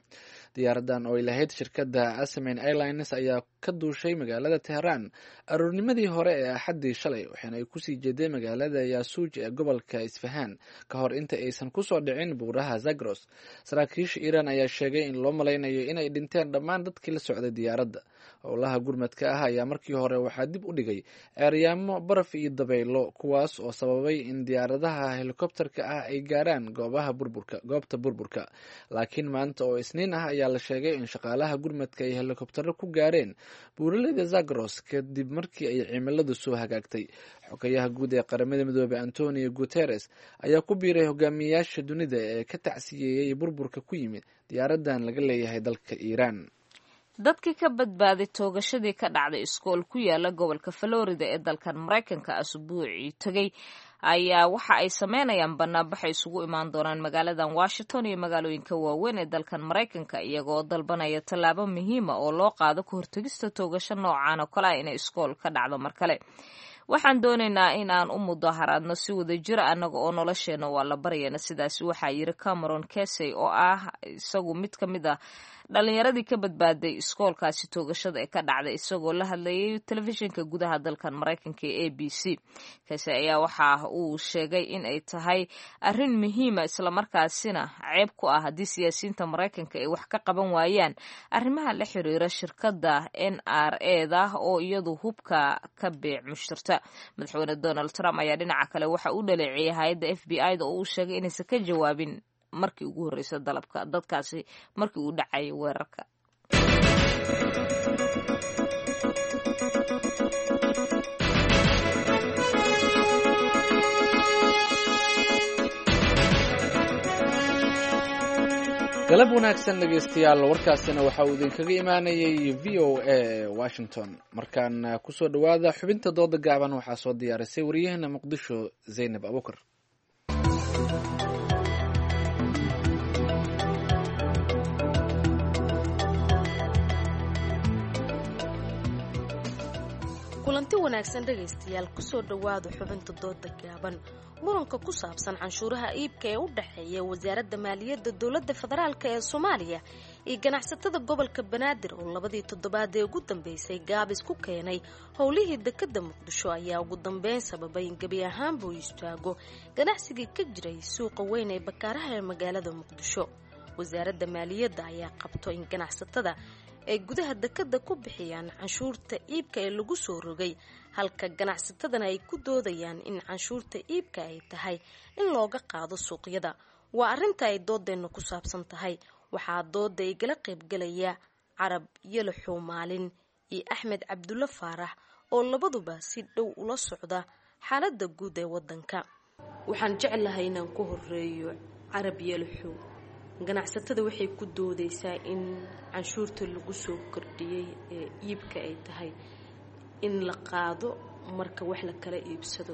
diyaaradan oo ay lahayd shirkadda Asman Airlines ayaa ka duushay magaalada Tehran aroornimadii hore ee Axaddii shalay waxaana ay kusii jeeday magaalada Yasuj ee gobolka Isfahan ka hor inta aysan kusoo dhicin buuraha Zagros. Saraakiisha Iiraan ayaa sheegay in loo malaynayo inay dhinteen dhammaan dadkii la socday diyaaradda. Howlaha gurmadka ah ayaa markii hore waxaa dib u dhigay ceeryaamo baraf iyo dabaylo kuwaas oo sababay in diyaaradaha helikobterka ah ay gaaraan goobta burburka. Laakiin maanta oo Isniin ah ayaa la sheegay in shaqaalaha gurmadka ay helikobtero ku gaareen buuraleyda Zagros kadib markii ay cimiladu soo hagaagtay. Xogayaha guud ee qaramada midoobay Antonio Guterres ayaa ku biiray hogaamiyayaasha dunida ee ka tacsiyeeyay burburka ku yimid diyaaradan laga leeyahay dalka Iiraan. dadkii ka badbaaday toogashadii ka dhacday iskool ku yaala gobolka Florida ee dalkan Mareykanka asbuucii tagay ayaa waxa ay sameynayaan banaanbax isugu imaan doonaan magaaladan Washington iyo magaalooyinka waaweyn ee dalkan Mareykanka iyagoo dalbanaya tallaabo muhiima oo loo qaado ka hortagista toogasho noocan oo kale ah inay iskool ka dhacdo mar kale. waxaan doonaynaa in aan u mudaharaadno si wada jir anaga oo nolosheena waa la baryana sidaas waxaa yiri Cameron Casey oo ah isagu mid ka mid ah dhalinyaradii ka badbaaday iskoolkaasi toogashada ee ka dhacday isagoo la hadlayay telefishinka gudaha dalkan Mareykanka ee ABC. Casey ayaa waxa uu sheegay in ay tahay arrin muhiim ah isla markaasina ceeb ku ah haddii siyaasiyiinta Mareykanka ay wax ka qaban waayaan arrimaha la xiriira shirkadda NRA-da oo iyadu hubka ka beec mushtarta. madaxweyne Donald Trump ayaa dhinaca kale waxa uu dhaleeceeyay hay'adda FBI-da oo uu sheegay inaysan ka jawaabin markii ugu horreysay dalabka dadkaasi markii uu dhacay weerarka. galab wanaagsan dhegeystayaal warkaasina waxa uu idinkaga imaanayay VOA Washington. markaan kusoo dhawaada xubinta dooda gaaban waxaa soo diyaarisay wariyaheena Muqdisho Zainab Abukar. kulanti wanaagsan dhegeystayaal kusoo dhawaada xubinta dooda gaaban. muranka ku saabsan canshuuraha iibka ee u dhaxeeya wasaaradda maaliyadda dowladda federaalk ee Soomaaliya iyo ganacsatada gobolka Banaadir oo labadii toddobaad ee ugu dambeysay gaabis ku keenay howlihii dekedda Muqdisho ayaa ugu dambeyn sababay in gebi ahaanba uu istaago ganacsigii ka jiray suuqa weyn ee Bakaaraha ee magaalada Muqdisho. wasaaradda maaliyadda ayaa qabto in ganacsatada ay gudaha dekedda ku bixiyaan canshuurta iibka ee lagu soo rogay halka ganacsatadana ay ku doodayaan in canshuurta iibka ay tahay in looga qaado suuqyada. waa arrinta ay doodeenna ku saabsan tahay. waxaa dooda igala qaybgalaya Carab Yalaxow Maalin iyo Axmed Cabdulle Faarax oo labaduba si dhow ula socda xaaladda guud ee wadanka. waxaan jeclahay inaan ku horeeyo Carab Yalaxow. ganacsatada waxay ku doodaysaa in canshuurta lagu soo kordhiyay ee iibka ay tahay in la qaado marka wax la kala iibsado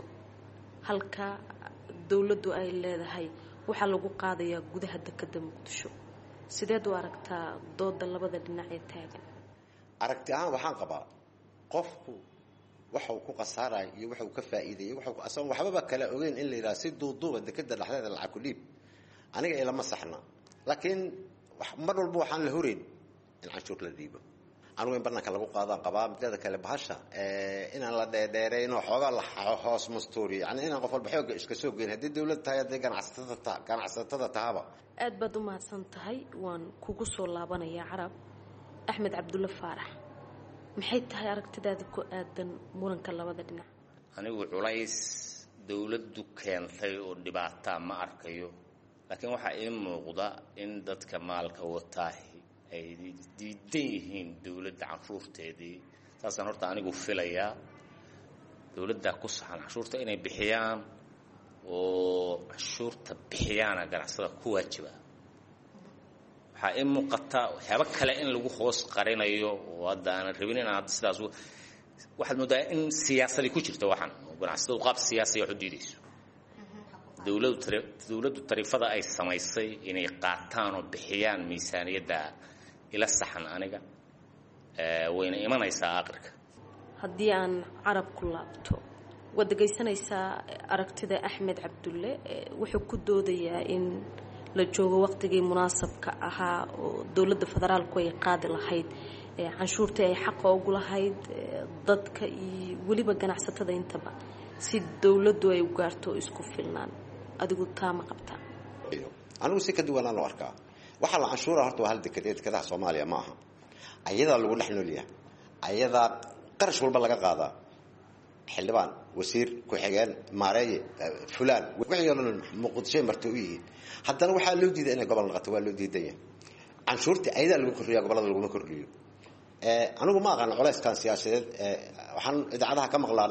halka dawladdu ay leedahay waxa lagu qaadayaa gudaha dekedda Muqdisho. sideed u aragtaa dooda labada dhinac ee taagan? aragti ahaan waxaan qabaa qofku waxa uu ku qasaaray iyo waxa uu ka faa'iideeyay waxa uu asan waxba kala ogeyn in la yiraahdo si duuduuba dekedda dhaxdeeda lacag ku dhiib aniga ilama saxna. laakiin mar walba waxaan la horeyn in canshuur la dhiibo anigu in barnaamijka lagu qaadaan qabaa midda kale bahasha inaan la dheereeyno xoogaa la hoos mastuuri yani inaan qof walba xoog iska soo geyn hadii dawladda tahay hadii ganacsatada tahaba. aad baad u mahadsan tahay. waan kugu soo laabanayaa Carab. Axmed Cabdulle Faarax maxay tahay aragtidaada ku aadan muranka labada dhinac? anigu culays dawladdu keentay oo dhibaato ma arkayo laakiin waxa ii muuqda in dadka maalka wataahi ay diidan yihiin dawladda canshuurteedii. taasaan horta anigu filayaa dawladda ku saxan canshuurta inay bixiyaan oo canshuurta bixiyaana ganacsada ku waajiba. waxaa ii muuqata waxyaabo kale in lagu hoos qarinayo oo hadda aan rabin in aad sidaas waxaad moodaa in siyaasadii ku jirta waxaan ganacsatadu qaab siyaasi ah u diidayso. dawladdu tariifada ay samaysay inay qaataan oo bixiyaan miisaaniyadda ila saxan aniga wayna imanaysaa aakhirka. haddii aan Carab ku laabto waad dhegaysanaysaa aragtida Axmed Cabdulle wuxuu ku doodayaa in la joogo waqtigii munaasabka ahaa oo dowladda federaalku ay qaadi lahayd canshuurtii ay xaqa ugu lahayd dadka iyo weliba ganacsatada intaba si dowladdu ay u gaarto isku filnaan adigu taama qabtaa anigu si ka duwanaan u arkaa waxa la canshuura horta waa hal dekadaha Soomaaliya ma aha ayadaa lagu dhex nool yahay ayadaa qarash walba laga qaadaa xildhibaan wasiir ku-xigeen maareeye fulaan wixii oo dhan muqdisho martay u yihiin haddana waxaa loo diiday inay gobol noqoto waa loo diidaya canshuurtii ayadaa lagu kordhiyaa gobollada laguma kordhiyo anigu ma aqaan culayskan siyaasadeed waxaan idaacadaha ka maqlaa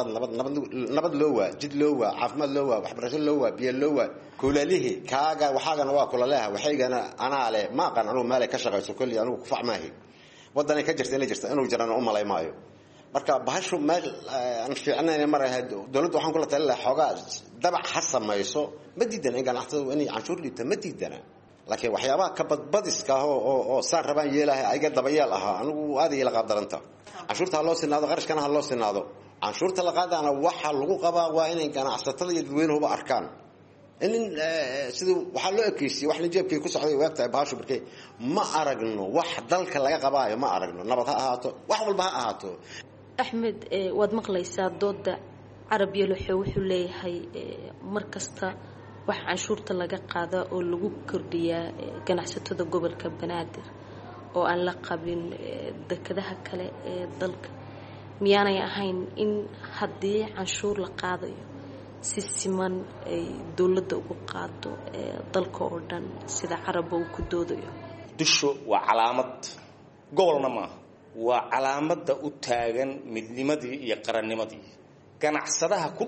nabad loo waa jid loo waa caafimaad loo waa waxbarasho loo waa biyo loo waa kulalihii kaaga waxaagana waa kulaleha waxaygana anaa leh ma aqaan anigu meel ay ka shaqayso kulli anigu kufac maahi waddanay ka jirta inay jirta inuu jiraan u malay maayo marka bahashu meel aan fiicnayn mar ahayd dawladdu waxaan kula talin lahaa xoogaa dabac ha samayso ma diidana in ganacsatada inay canshuur dhiibta ma diidana laakiin waxyaabaha ka badbadiska oo saan rabaan yeelahay ayaga dabayeel ahaa anigu aad iyo la qaab daranta canshuurta ha loo sinaado qarashkana ha loo sinaado canshuurta la qaadana waxa lagu qabaa waa inay ganacsatada iyo dadweynuhuba arkaan in sidii waxaa loo ekeysiyey wax nijeebkii ku socday waagtahay bahashu markay ma aragno wax dalka laga qabaayo ma aragno nabad ha ahaato wax walba ha ahaato axmed waad maqlaysaa dooda carab yaloxe wuxuu leeyahay mar kasta wax canshuurta laga qaada oo lagu kordhiyaa ganacsatada gobolka banaadir oo aan la qabin dekadaha kale ee dalka miyaanay ahayn in haddii canshuur la qaadayo si siman ay dowladda ugu qaado dalka oo dhan sida carabba uu ku doodayo disho waa calaamad gobolna maaha waa calaamadda u taagan midnimadii iyo qarannimadii ganacsadaha ku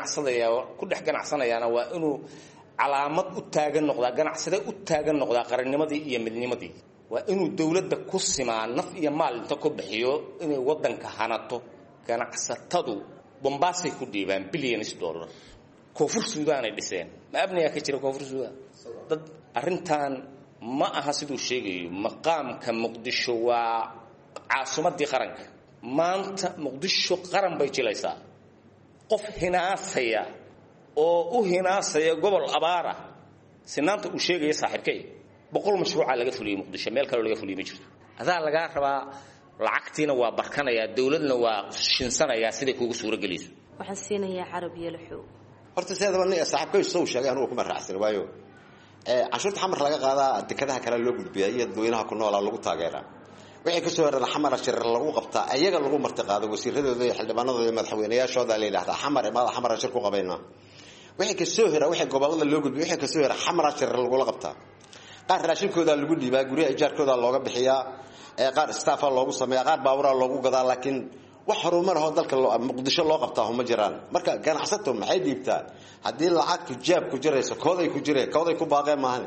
dhex ganacsanayaana waa inuu calaamad u taagan noqdaa ganacsade u taagan noqdaa qarannimadii iyo midnimadii waa inuu dawladda ku simaa naf iyo maal inta ku bixiyo inay waddanka hanato ganacsatadu bombaasay ku dhiibaan billions dollar koonfur suudaan ay dhiseen ma abniyaa ka jira koonfur suudaan dad arrintan ma aha siduu sheegayo maqaamka muqdisho waa caasimadii qaranka maanta muqdisho qaran bay jilaysaa qof hinaasaya oo u hinaasaya gobol abaara sinaanta uu sheegaya saaxiibkay 100 mashruuca laga fuliyay muqdisho meel kale laga fuliyay ma jirto adaa laga rabaa lacagtiina waa barkanaya dawladna waa shinsanaya sida kuugu suura galiso waxaan siinayaa carab yalaxo horta seedaba nin saaxiibkay soo sheegay anuu kuma raacsan waayo canshuurta xamar laga qaadaa dekadaha kale loo gudbiyaa iyo dadweynaha ku noolaa lagu taageeraa wixii ka soo horreeyay xamar shir lagu qabtaa ayaga lagu martiqaado wasiiradooda iyo xildhibaanadooda iyo madaxweynayaashooda la yiraahdaa xamar shir ku qabayna wixii ka soo horreeyay wixii gobolada loo gudbiyo wixii ka soo horreeyay xamar shir lagu qabtaa qaar raashinkooda lagu dhiibaa guriga ijaarkooda looga bixiyaa qaar staffa loogu sameeyaa qaar baawura loogu gadaa laakiin wax horumar ah dalka muqdisho loo qabtaa ma jiraan marka ganacsato maxay dhiibtaa hadii lacag jaab ku jirayso kooday ku baaqeen maahan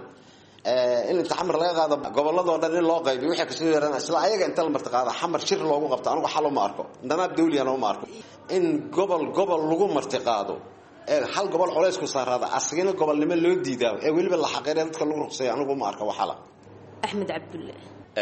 in inta xamar laga qaado gobolada oo dhan in loo qaybiyo wixii ka soo yaraan isla ayaga inta la martiqaado xamar shir loogu qabto anigu xal uma arko danaab dawliyana uma arko in gobol lagu martiqaado hal gobol culays ku saarada asagina gobolnimo loo diidaa weliba la xaqeeyo dadka lagu ruqsay anigu uma arko waxala axmed cabdulle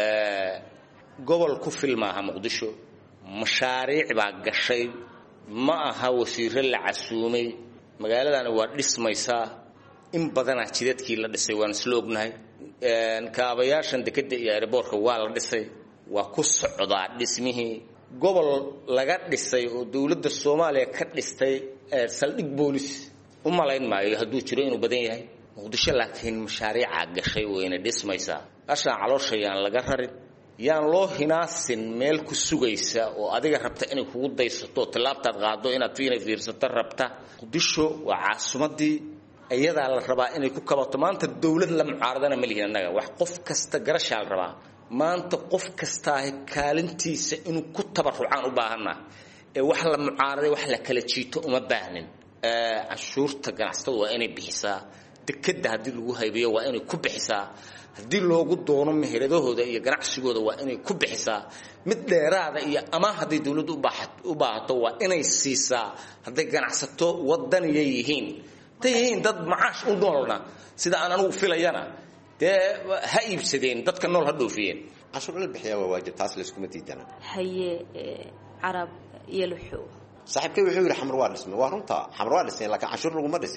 gobol ku filmaaha muqdisho mashaariic baa gashay ma aha wasiiro la casuumay magaaladana waa dhismaysaa in badan jidadkii la dhisay waan isla ognahay kaabayaashan dekada iyo airportka waa la dhisay waa ku socdaa dhismihii gobol laga dhisay oo dawladda Soomaaliya ka dhistay saldhig boolis u malayn maayo hadduu jiro inuu badan yahay muqdisho laakiin mashaariica gashay wayna dhismaysaa asha calooshayaan laga rarin yaan loo hinaasin meel ku sugaysa oo adiga rabta inay kugu daysato talaabtaad qaado inaad fiirsato rabta muqdisho waa caasimadii ayadaa la rabaa inay ku kabato maanta dawlad la mucaaradana ma lihin annaga wax qof kasta garashaa la rabaa maanta qof kasta kaalintiisa inuu ku tabarucaan u baahana wax la mucaaraday wax la kala jiito uma baahnin cashuurta ganacsatada waa inay bixisaa dekada haddii lagu haybiyo waa inay ku bixisaa haddii loogu doono meheradahooda iyo ganacsigooda waa inay ku bixisaa mid dheeraada iyo ama haddii dawladdu u baahato waa inay siisaa hadday ganacsato wadaniya yihiin tayihiin dad macaash u noolna sida aan anigu filayana dee ha iibsadeen dadka nool ha dhoofiyeen cashuur la bixiyaa waa waajib taas la isku matiidana haye carab yalaxo saaxiibkay wuxuu yiri xamar waa dhismay waa runta xamar waa dhismay laakiin cashuur lagu ma dhisin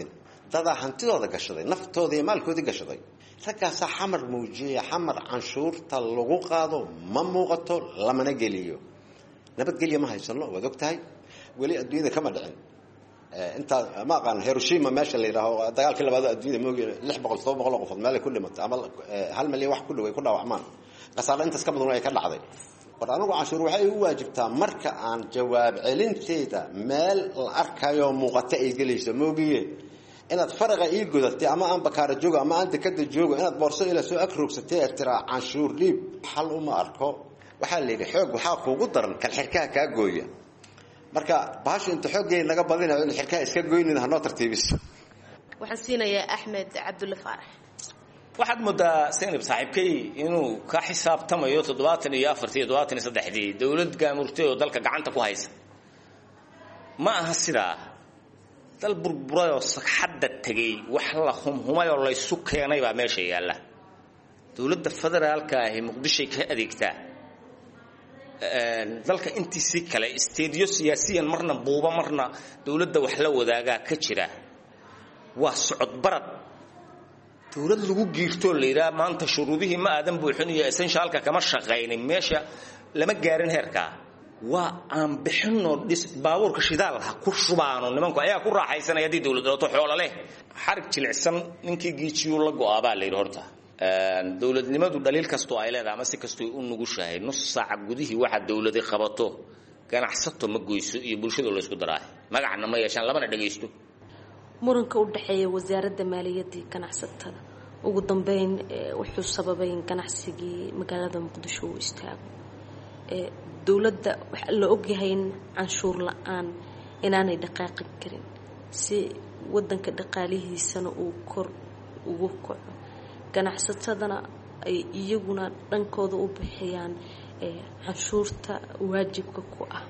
dadaa hantidooda gashaday naftooda iyo maalkoodii gashaday raggaasaa xamar muujiyaya xamar canshuurta lagu qaado ma muuqato lamana geliyo nabadgelya ma haysano waad og tahay weli adduunyada kama dhicin intaa ma aqaan Hiroshima meesha la yiraahdo dagaalkii labaad adduunyada moogi 600-700 qof meel ku dhimatay ama 1 milyan wax ku dhow ay ku dhaawacmaan qasaale intaas ka badan ay ka dhacday war anigu canshuur waxay u waajibtaa marka aan jawaab celinteeda meel la arkayo muuqata ay galayso moogiye inaad faraqa ii godatay ama aan bakaara joogo ama aan dekada joogo inaad boorso ila soo akroogsatay tira canshuur dhiib xal uma arko waxa la yiri xoog waxa kuugu daran kal xirkaa ka gooya marka baasho inta xoogay naga badinayo in xirkaa iska gooynina hanoo tartiibiso waxaan siinayaa Axmed Cabdulla Faarax waxaad moodaa Seenib saaxiibkay inuu ka xisaabtamayo 74 dawlad gaamurtay oo dalka gacanta ku haysa ma aha sidaa dal burburayo saxadda tagay wax la humhumayo la isu keenay baa meesha yaala dawladda federaalka ah ee Muqdisho ka adeegtaa dalka intiisii kale isteediyo siyaasiyan marna buuba marna dawladda wax la wadaaga ka jira waa socod barad dawlad lagu giirto leeyahay maanta shuruudihii ma aadan buuxinayo essentialka kama shaqeeynin meesha lama gaarin heerka waa aan bixino dhis baabuurka shidaal ha ku shubaano nimanku ayaa ku raaxaysanaya hadii dawladda oo xoolo leh xarig jilicsan ninkii giijiyo la go'aabaa leeyahay horta dawladnimadu dhaliil kasto ay leedahay ama si kasto uu nugushahay nus saac gudihii waxa dawladda qabato ganacsato ma goyso iyo bulshada la isku daraa magacna ma yeeshaan labana dhageysto muranka u dhaxeeya wasaaradda maaliyadda iyo ganacsatada ugu dambeyn wuxuu sababay in ganacsigii magaalada Muqdisho uu istaago dawladda waxa la og yahay in canshuur la'aan inaanay dhaqaaqi karin si wadanka dhaqaalihiisana uu kor ugu kaco ganacsatadana ay iyaguna dhankooda u bixiyaan canshuurta waajibka ku ah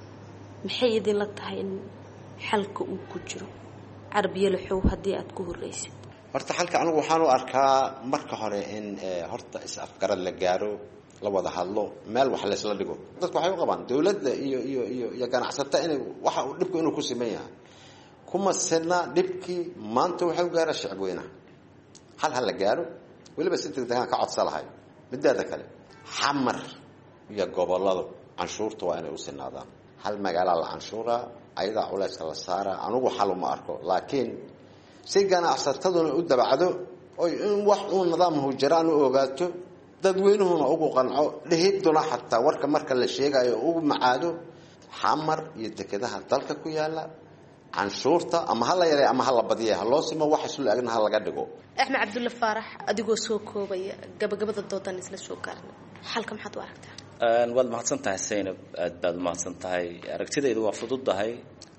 maxay idin la tahay in xalka uu ku jiro Carabiya lixow hadii aad ku horeysid horta halka anigu waxaan u arkaa marka hore in horta is afgarad la gaaro la wada hadlo meel wax la isla dhigo dadku waxay u qabaan dawladda iyo ganacsatada inay waxa uu dhibku inuu ku sameeyaa kuma sena dhibkii maanta waxa uu gaaray shacab weyna hal la gaaro waliba sidii dadka ka codsalahay midaada kale xamar iyo gobolada canshuurta waa inay u sinaadaan hal magaalo la canshuura ayada culayska la saara anigu xal uma arko laakiin si ganacsataduna u dabacdo oo in wax uu nidaamku jiraan u ogaato dadweynuhuna ugu qanco dhihiduna xataa warka marka la sheegayo ugu macaado xamar iyo dekedaha dalka ku yaala canshuurta ama hala yaray ama hala badiyaa loo simo wax isla agna laga dhigo Axmed Cabdulla Faarax adigoo soo koobaya gabagabada doodan isla soo gaarnay halka maxaad u aragtaa waad mahadsantahay Seenab aad baad mahadsantahay aragtidaydu waa fududahay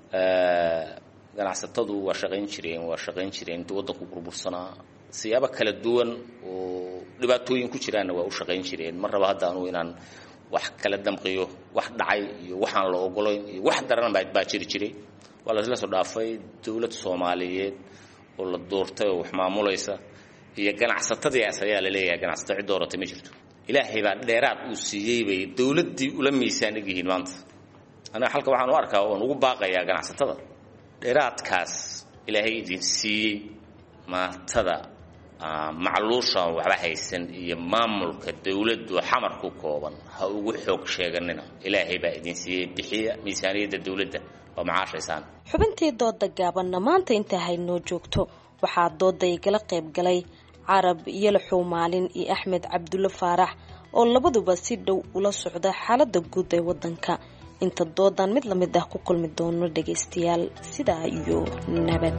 ganacsatadu waa shaqayn jireen inta wadanku burbursanaa siyaabo kala duwan oo dhibaatooyin ku jiraana waa u shaqayn jireen mar raba hadda anu inaan wax kala damqiyo wax dhacay iyo waxaan la ogolayn iyo wax daran baa jiray waa la isla soo dhaafay dawlad Soomaaliyeed oo la doortay oo wax maamulaysa iyo ganacsatadii ayaa la leeyahay ganacsato cid doortay ma jirto ilaahay baa dheeraad uu siiyay bay dawladii ula miisaan yihiin maanta ana halka waxaan u arkaa oo ugu baaqayaa ganacsatada dheeraadkaas ilaahay idin siiyay maatada macluusha waxba haysan iyo maamulka dawladdu xamar ku kooban ha ugu xoog sheeganina ilaahay baa idin siiyay bixiya miisaaniyada dawladda oo macaashaysan xubintii dooda gaabanna maanta inta haynoo joogto waxaa dooda igala qayb galay Carab Yelxow Maalin iyo Axmed Cabdulla Faarax oo labaduba si dhow ula socda xaaladda guud ee wadanka inta doodan mid la mid ah ku kulmi doono dhageystayaal sidaa iyo nabad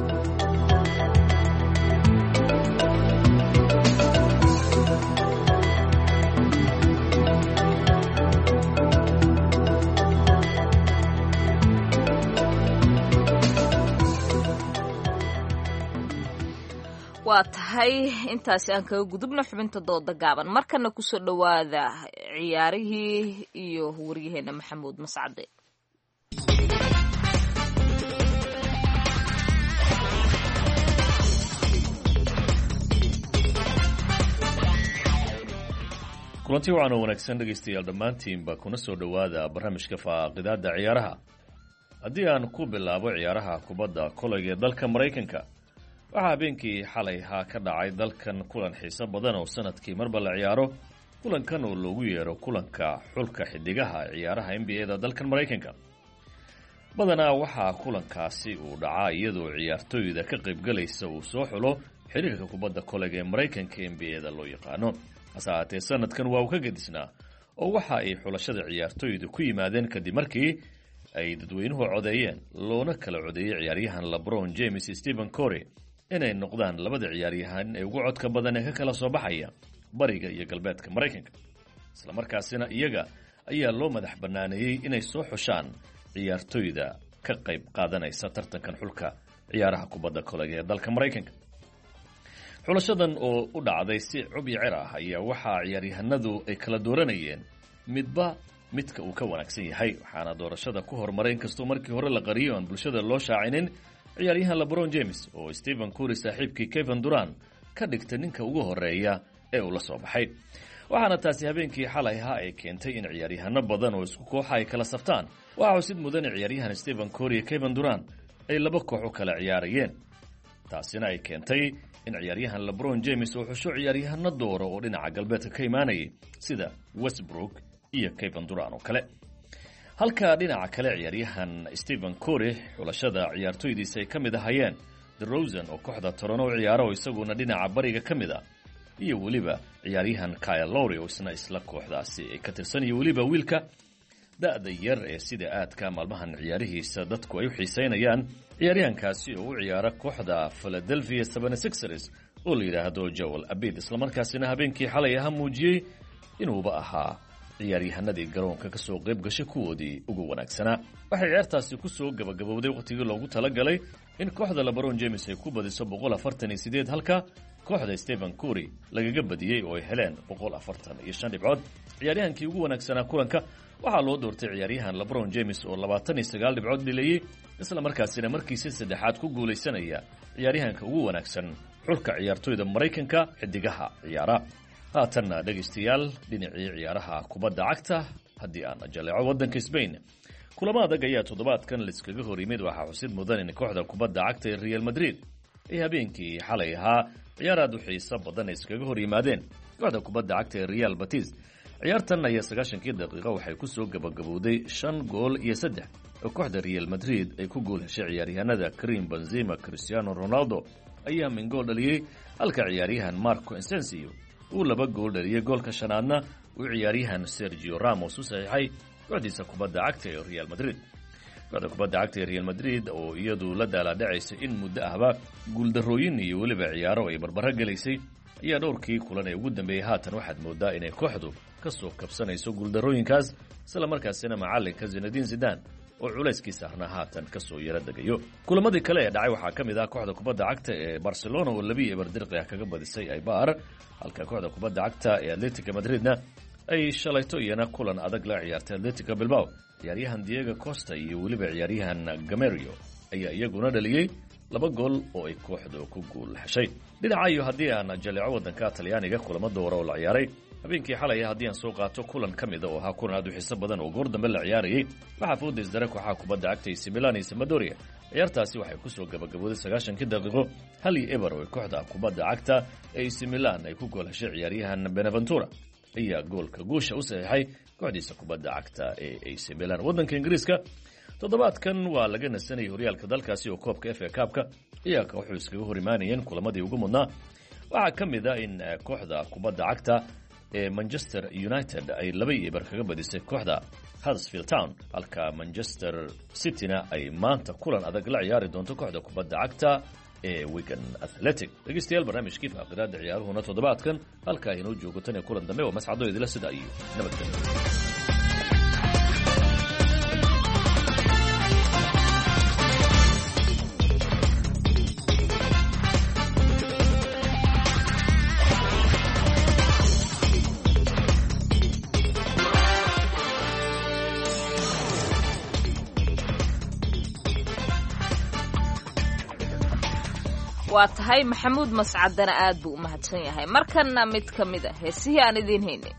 waa tahay intaasi aan kaga gudubno xubinta dooda gaaban markana kusoo dhawaada ciyaarihii iyo waryaheena Maxamuud Mascade kulanti wacan oo wanaagsan dhegaystayaal dhammaantiinba kuna soo dhowaada barnaamijka faaqidaada ciyaaraha haddii aan ku bilaabo ciyaaraha kubadda kolayga ee dalka Mareykanka waxaa habeenkii xalay ahaa ka dhacay dalkan kulan xiiso badan oo sanadkii marba la ciyaaro kulankan oo loogu yeero kulanka xulka xidigaha ciyaaraha NBA-da dalkan Maraykanka. badanaa waxaa kulankaasi uu dhacaa iyadoo ciyaartooyda ka qaybgalaysa uu soo xulo xiriirka kubadda kolayga ee Maraykanka NBA-da loo yaqaano. hase ahaatee sanadkan waa uu ka gedisnaa oo waxa ay xulashada ciyaartooydu ku yimaadeen kadib markii ay dadweynuhu codeeyeen loona kala codeeyay ciyaaryahan LeBron James iyo Stephen Curry inay noqdaan labada ciyaaryahan ee ugu codka badan ee ka kala soo baxaya bariga iyo galbeedka Maraykanka. isla markaasina iyaga ayaa loo madax banaaneeyay inay soo xushaan ciyaartooyda ka qayb qaadanaysa tartankan xulka ciyaaraha kubadda kolayga ee dalka Maraykanka. xulashadan oo u dhacday si cub iyo cir ah ayaa waxaa ciyaaryahanadu ay kala dooranayeen midba midka uu ka wanaagsan yahay, waxaana doorashada ku hormaray inkastoo markii hore la qariyo aan bulshada loo shaacinin ciyaaryahan LeBron James oo Stephen Curry saaxiibkii Kevin Durant ka dhigtay ninka ugu horeeya ee uu la soo baxay. waxaana taasi habeenkii xalay ahaa ay keentay in ciyaaryahano badan oo isku kooxa ay kala saftaan. waxaa xusid mudan ciyaaryahan Stephen Curry iyo Kevin Durant ay laba koox u kala ciyaarayeen, taasina ay keentay in ciyaaryahan LeBron James uu xusho ciyaaryahano dooro oo dhinaca galbeedka ka imaanayay sida Westbrook iyo Kevin Durant oo kale. halka dhinaca kale ciyaaryahan Stephen Curry xulashada ciyaartooydiisa ay ka mid ahayeen DeRozan oo kooxda Toronto u ciyaara oo isaguna dhinaca bariga ka mid ah, iyo weliba ciyaaryahan Kyle Lowry oo isla kooxdaasi ay ka tirsan, iyo weliba wiilka da'da yar ee sida aadka maalmahan ciyaarihiisa dadku ay u xiiseynayaan, ciyaaryahankaasi oo u ciyaara kooxda Philadelphia 76ers oo la yidhaahdo Joel Embiid. isla markaasina habeenkii xalay ahaa muujiyey inuuba ahaa ciyaaryahanadii garoonka ka soo qayb gashay kuwoodii ugu wanaagsanaa. waxay ciyaartaasi ku soo gabagabowday waqtigii loogu talagalay in kooxda LeBron James ay ku badiso 148 halka kooxda Stephen Curry lagaga badiyey oo ay heleen 145 dhibcood. ciyaaryahankii ugu wanaagsanaa kulanka waxaa loo doortay ciyaaryahan LeBron James oo 29 dhibcood dhilayay, isla markaasina markiisa saddexaad ku guulaysanaya ciyaaryahanka ugu wanaagsan xulka ciyaartooyda Maraykanka xidigaha ciyaara. haatanna dhegaystayaal dhinacii ciyaaraha kubadda cagta haddii aan jaleeco waddanka Spain. kulamo adag ayaa toddobaadkan liskaga hor yimid. waxaa xusid mudan in kooxda kubadda cagta ee Real Madrid ay habeenkii xalay ahaa ciyaar aad u xiiso badan ay iskaga hor yimaadeen kooxda kubadda cagta ee Real Betis. ciyaartan ayaa 90 daqiiqo waxay ku soo gabagabowday 5 gool iyo 3 oo kooxda Real Madrid ay ku gool heshay. ciyaaryahanada Karim Benzema, Cristiano Ronaldo ayaa min gool dhaliyay, halka ciyaaryahan Marco Asensio uu 2 gool dhaliyay. goolka shanaadna uu ciyaaryahan Sergio Ramos u saxiixay kooxdiisa kubadda cagta ee Real Madrid. kooxda kubadda cagta ee Real Madrid oo iyadu la daaladhacaysay in muddo ahba guuldarrooyin iyo weliba ciyaaro ay barbaro galaysay ayaa dhowrkii kulan ee ugu dambeeyay haatan waxaad moodaa inay kooxdu ka soo kabsanayso guuldarrooyinkaas, isla markaasina macalinka Zinedine Zidane oo culayskii saarnaa haatan ka soo yara degayo. kulamadii kale ee dhacay waxaa ka mid ah kooxda kubadda cagta ee Barcelona oo 2-0 dirqi ah kaga badisay Eibar, halka kooxda kubadda cagta ee Atletico Madridna ay shalayto iyana kulan adag la ciyaartay Atletico Bilbao. ciyaaryahan Diego Costa iyo weliba ciyaaryahan Gameiro ayaa iyaguna dhaliyay 2 gool oo ay kooxdu ku guul heshay. dhinaca haddii aan jaleeco waddanka Talyaaniga kulamo doora oo la ciyaaray habeenkii xalay haddii aan soo qaato kulan ka mid ah oo ahaa kulan aad u xiiso badan oo goor dambe la ciyaarayay. waxaa foodeys dare kooxaha kubadda cagta AC Milan iyo Sampdoria. ciyaartaasi waxay ku soo gabagabowday 90 daqiiqo 1-0 oo kooxda kubadda cagta AC Milan ay ku gool heshay. ciyaaryahan Benaventura ayaa goolka guusha u saxiixay kooxdiisa kubadda cagta ee AC Milan. waddanka Ingiriiska toddobaadkan waa laga nasanayay horyaalka dalkaasi oo koobka FA Cup-ka iyaga wuxuu iskaga hor imaanayeen kulamadii ugu mudnaa. waxaa ka mid ah in kooxda kubadda cagta ee Manchester United ay 2-0 kaga badisay kooxda Huddersfield Town, halka Manchester City-na ay maanta kulan adag la ciyaari doonto kooxda kubadda cagta ee Wigan Athletic. dhegeystayaal barnaamijkii faaqidaada ciyaaruhuna toddobaadkan halkaa inoo joogo tan iyo kulan dambe oo mascado idila sida iyo nabadgelyo. waa tahay maxamuud mascadana aad buu u mahadsan yahay. markanna mid ka mid ah heesihii aan idiin haynay.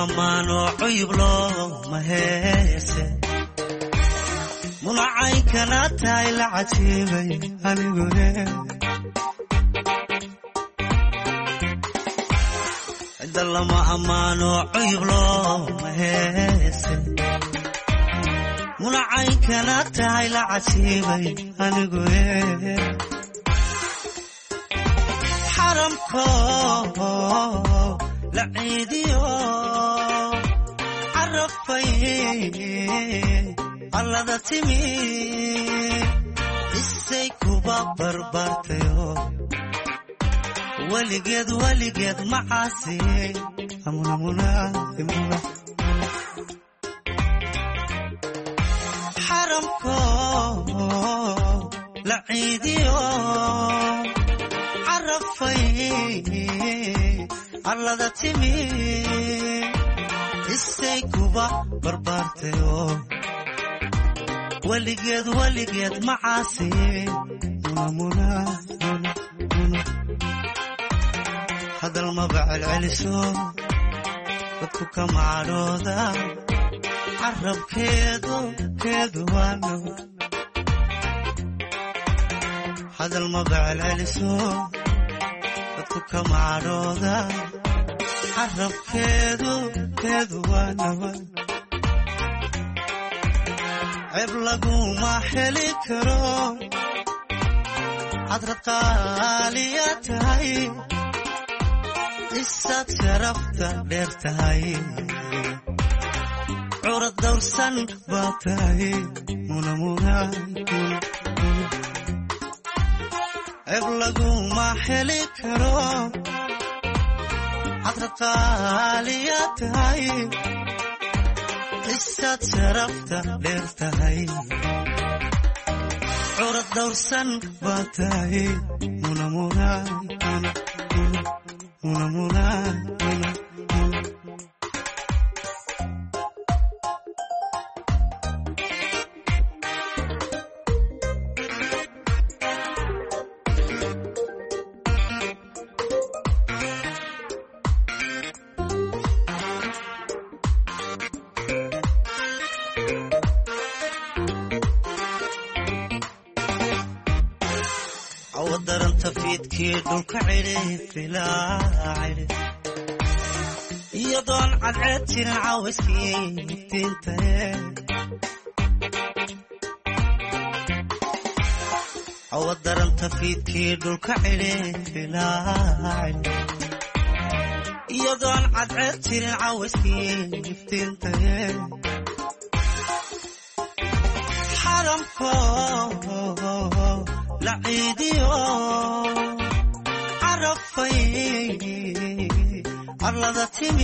ammaano cuyub looma heese munacay kana tahay la cajiibay anigune cidda lama ammaano cuyub looma heese munacay kana tahay la cajiibay anigune xaramko la ciidiyo carafay allada timi isay kuba barbartayo weligeed macaasi xaramko la ciidiyo carafay allada timi isay kuba barbartayo weligeed macaasi hadal maba celceliso dadku kama cadhooda carabkeedu waano hadal maba celceliso dadku kama cadhooda carabkeedu waano ceeb laguma heli karo hadrad qaaliya tahay isaad sharafta dheer tahay curad dawrsan baa tahay ceeb laguma heli karo hadrad qaaliya tahay isaad sharafta dheer tahay curad dawrsan baa tahay awadaranta fiidkii dhulka cidhiidh iyadoon cadceed jirin cawayskii iftiintae awadaranta fiidkii dhulka cidhiidh iyadoon cadceed jirin cawayskii iftiintae xaramko la ciidiyo carafay allada timi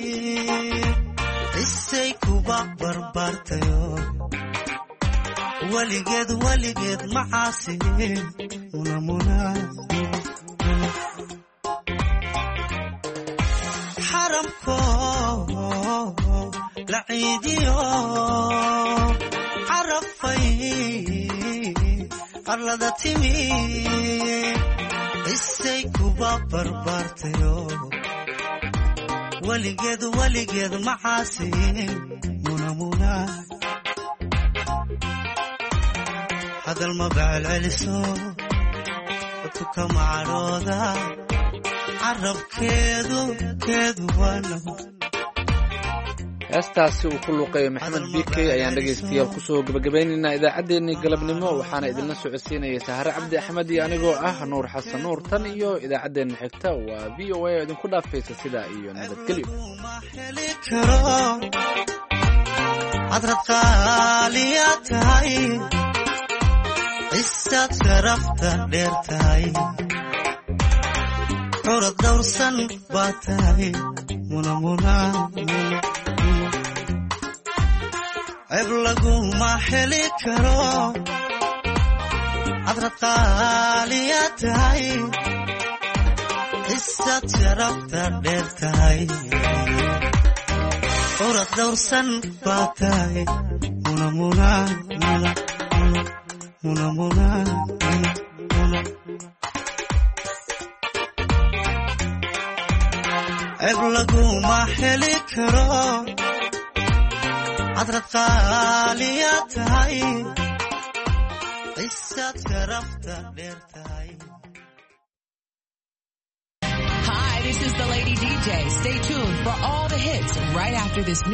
isay kuba barbartayo weligeed macaasi xaramko la ciidiyo carafay allada timi isay kuba barbartayo weligeed macaasi hadal maba celceliso dadku kama cadhooda carabkeedu waano heestaasi uu ku luuqeeyo maxamed bikey ayaan dhegaystayaal kusoo gabagabaynaynaa idaacaddeenii galabnimo waxaana idinla socodsiinaya sahare cabdi axmed iyo anigoo ah nuur xasan nuur tan iyo idaacaddeenna xigta waa v o a oo idinku dhaafaysa sidaa iyo nabadgelyo hadrad qaaliya tahay isaad sharafta dheer tahay curad dawrsan baa tahay ceeb laguma heli karo hadrad qaaliya tahay isaad sharafta dheer tahay curad dawrsan baa tahay ceeb laguma heli karo cadrad qaaliya tahay qisaad sharafta dheer tahay. Hi, this is the Lady DJ. Stay tuned for all the hits right after this.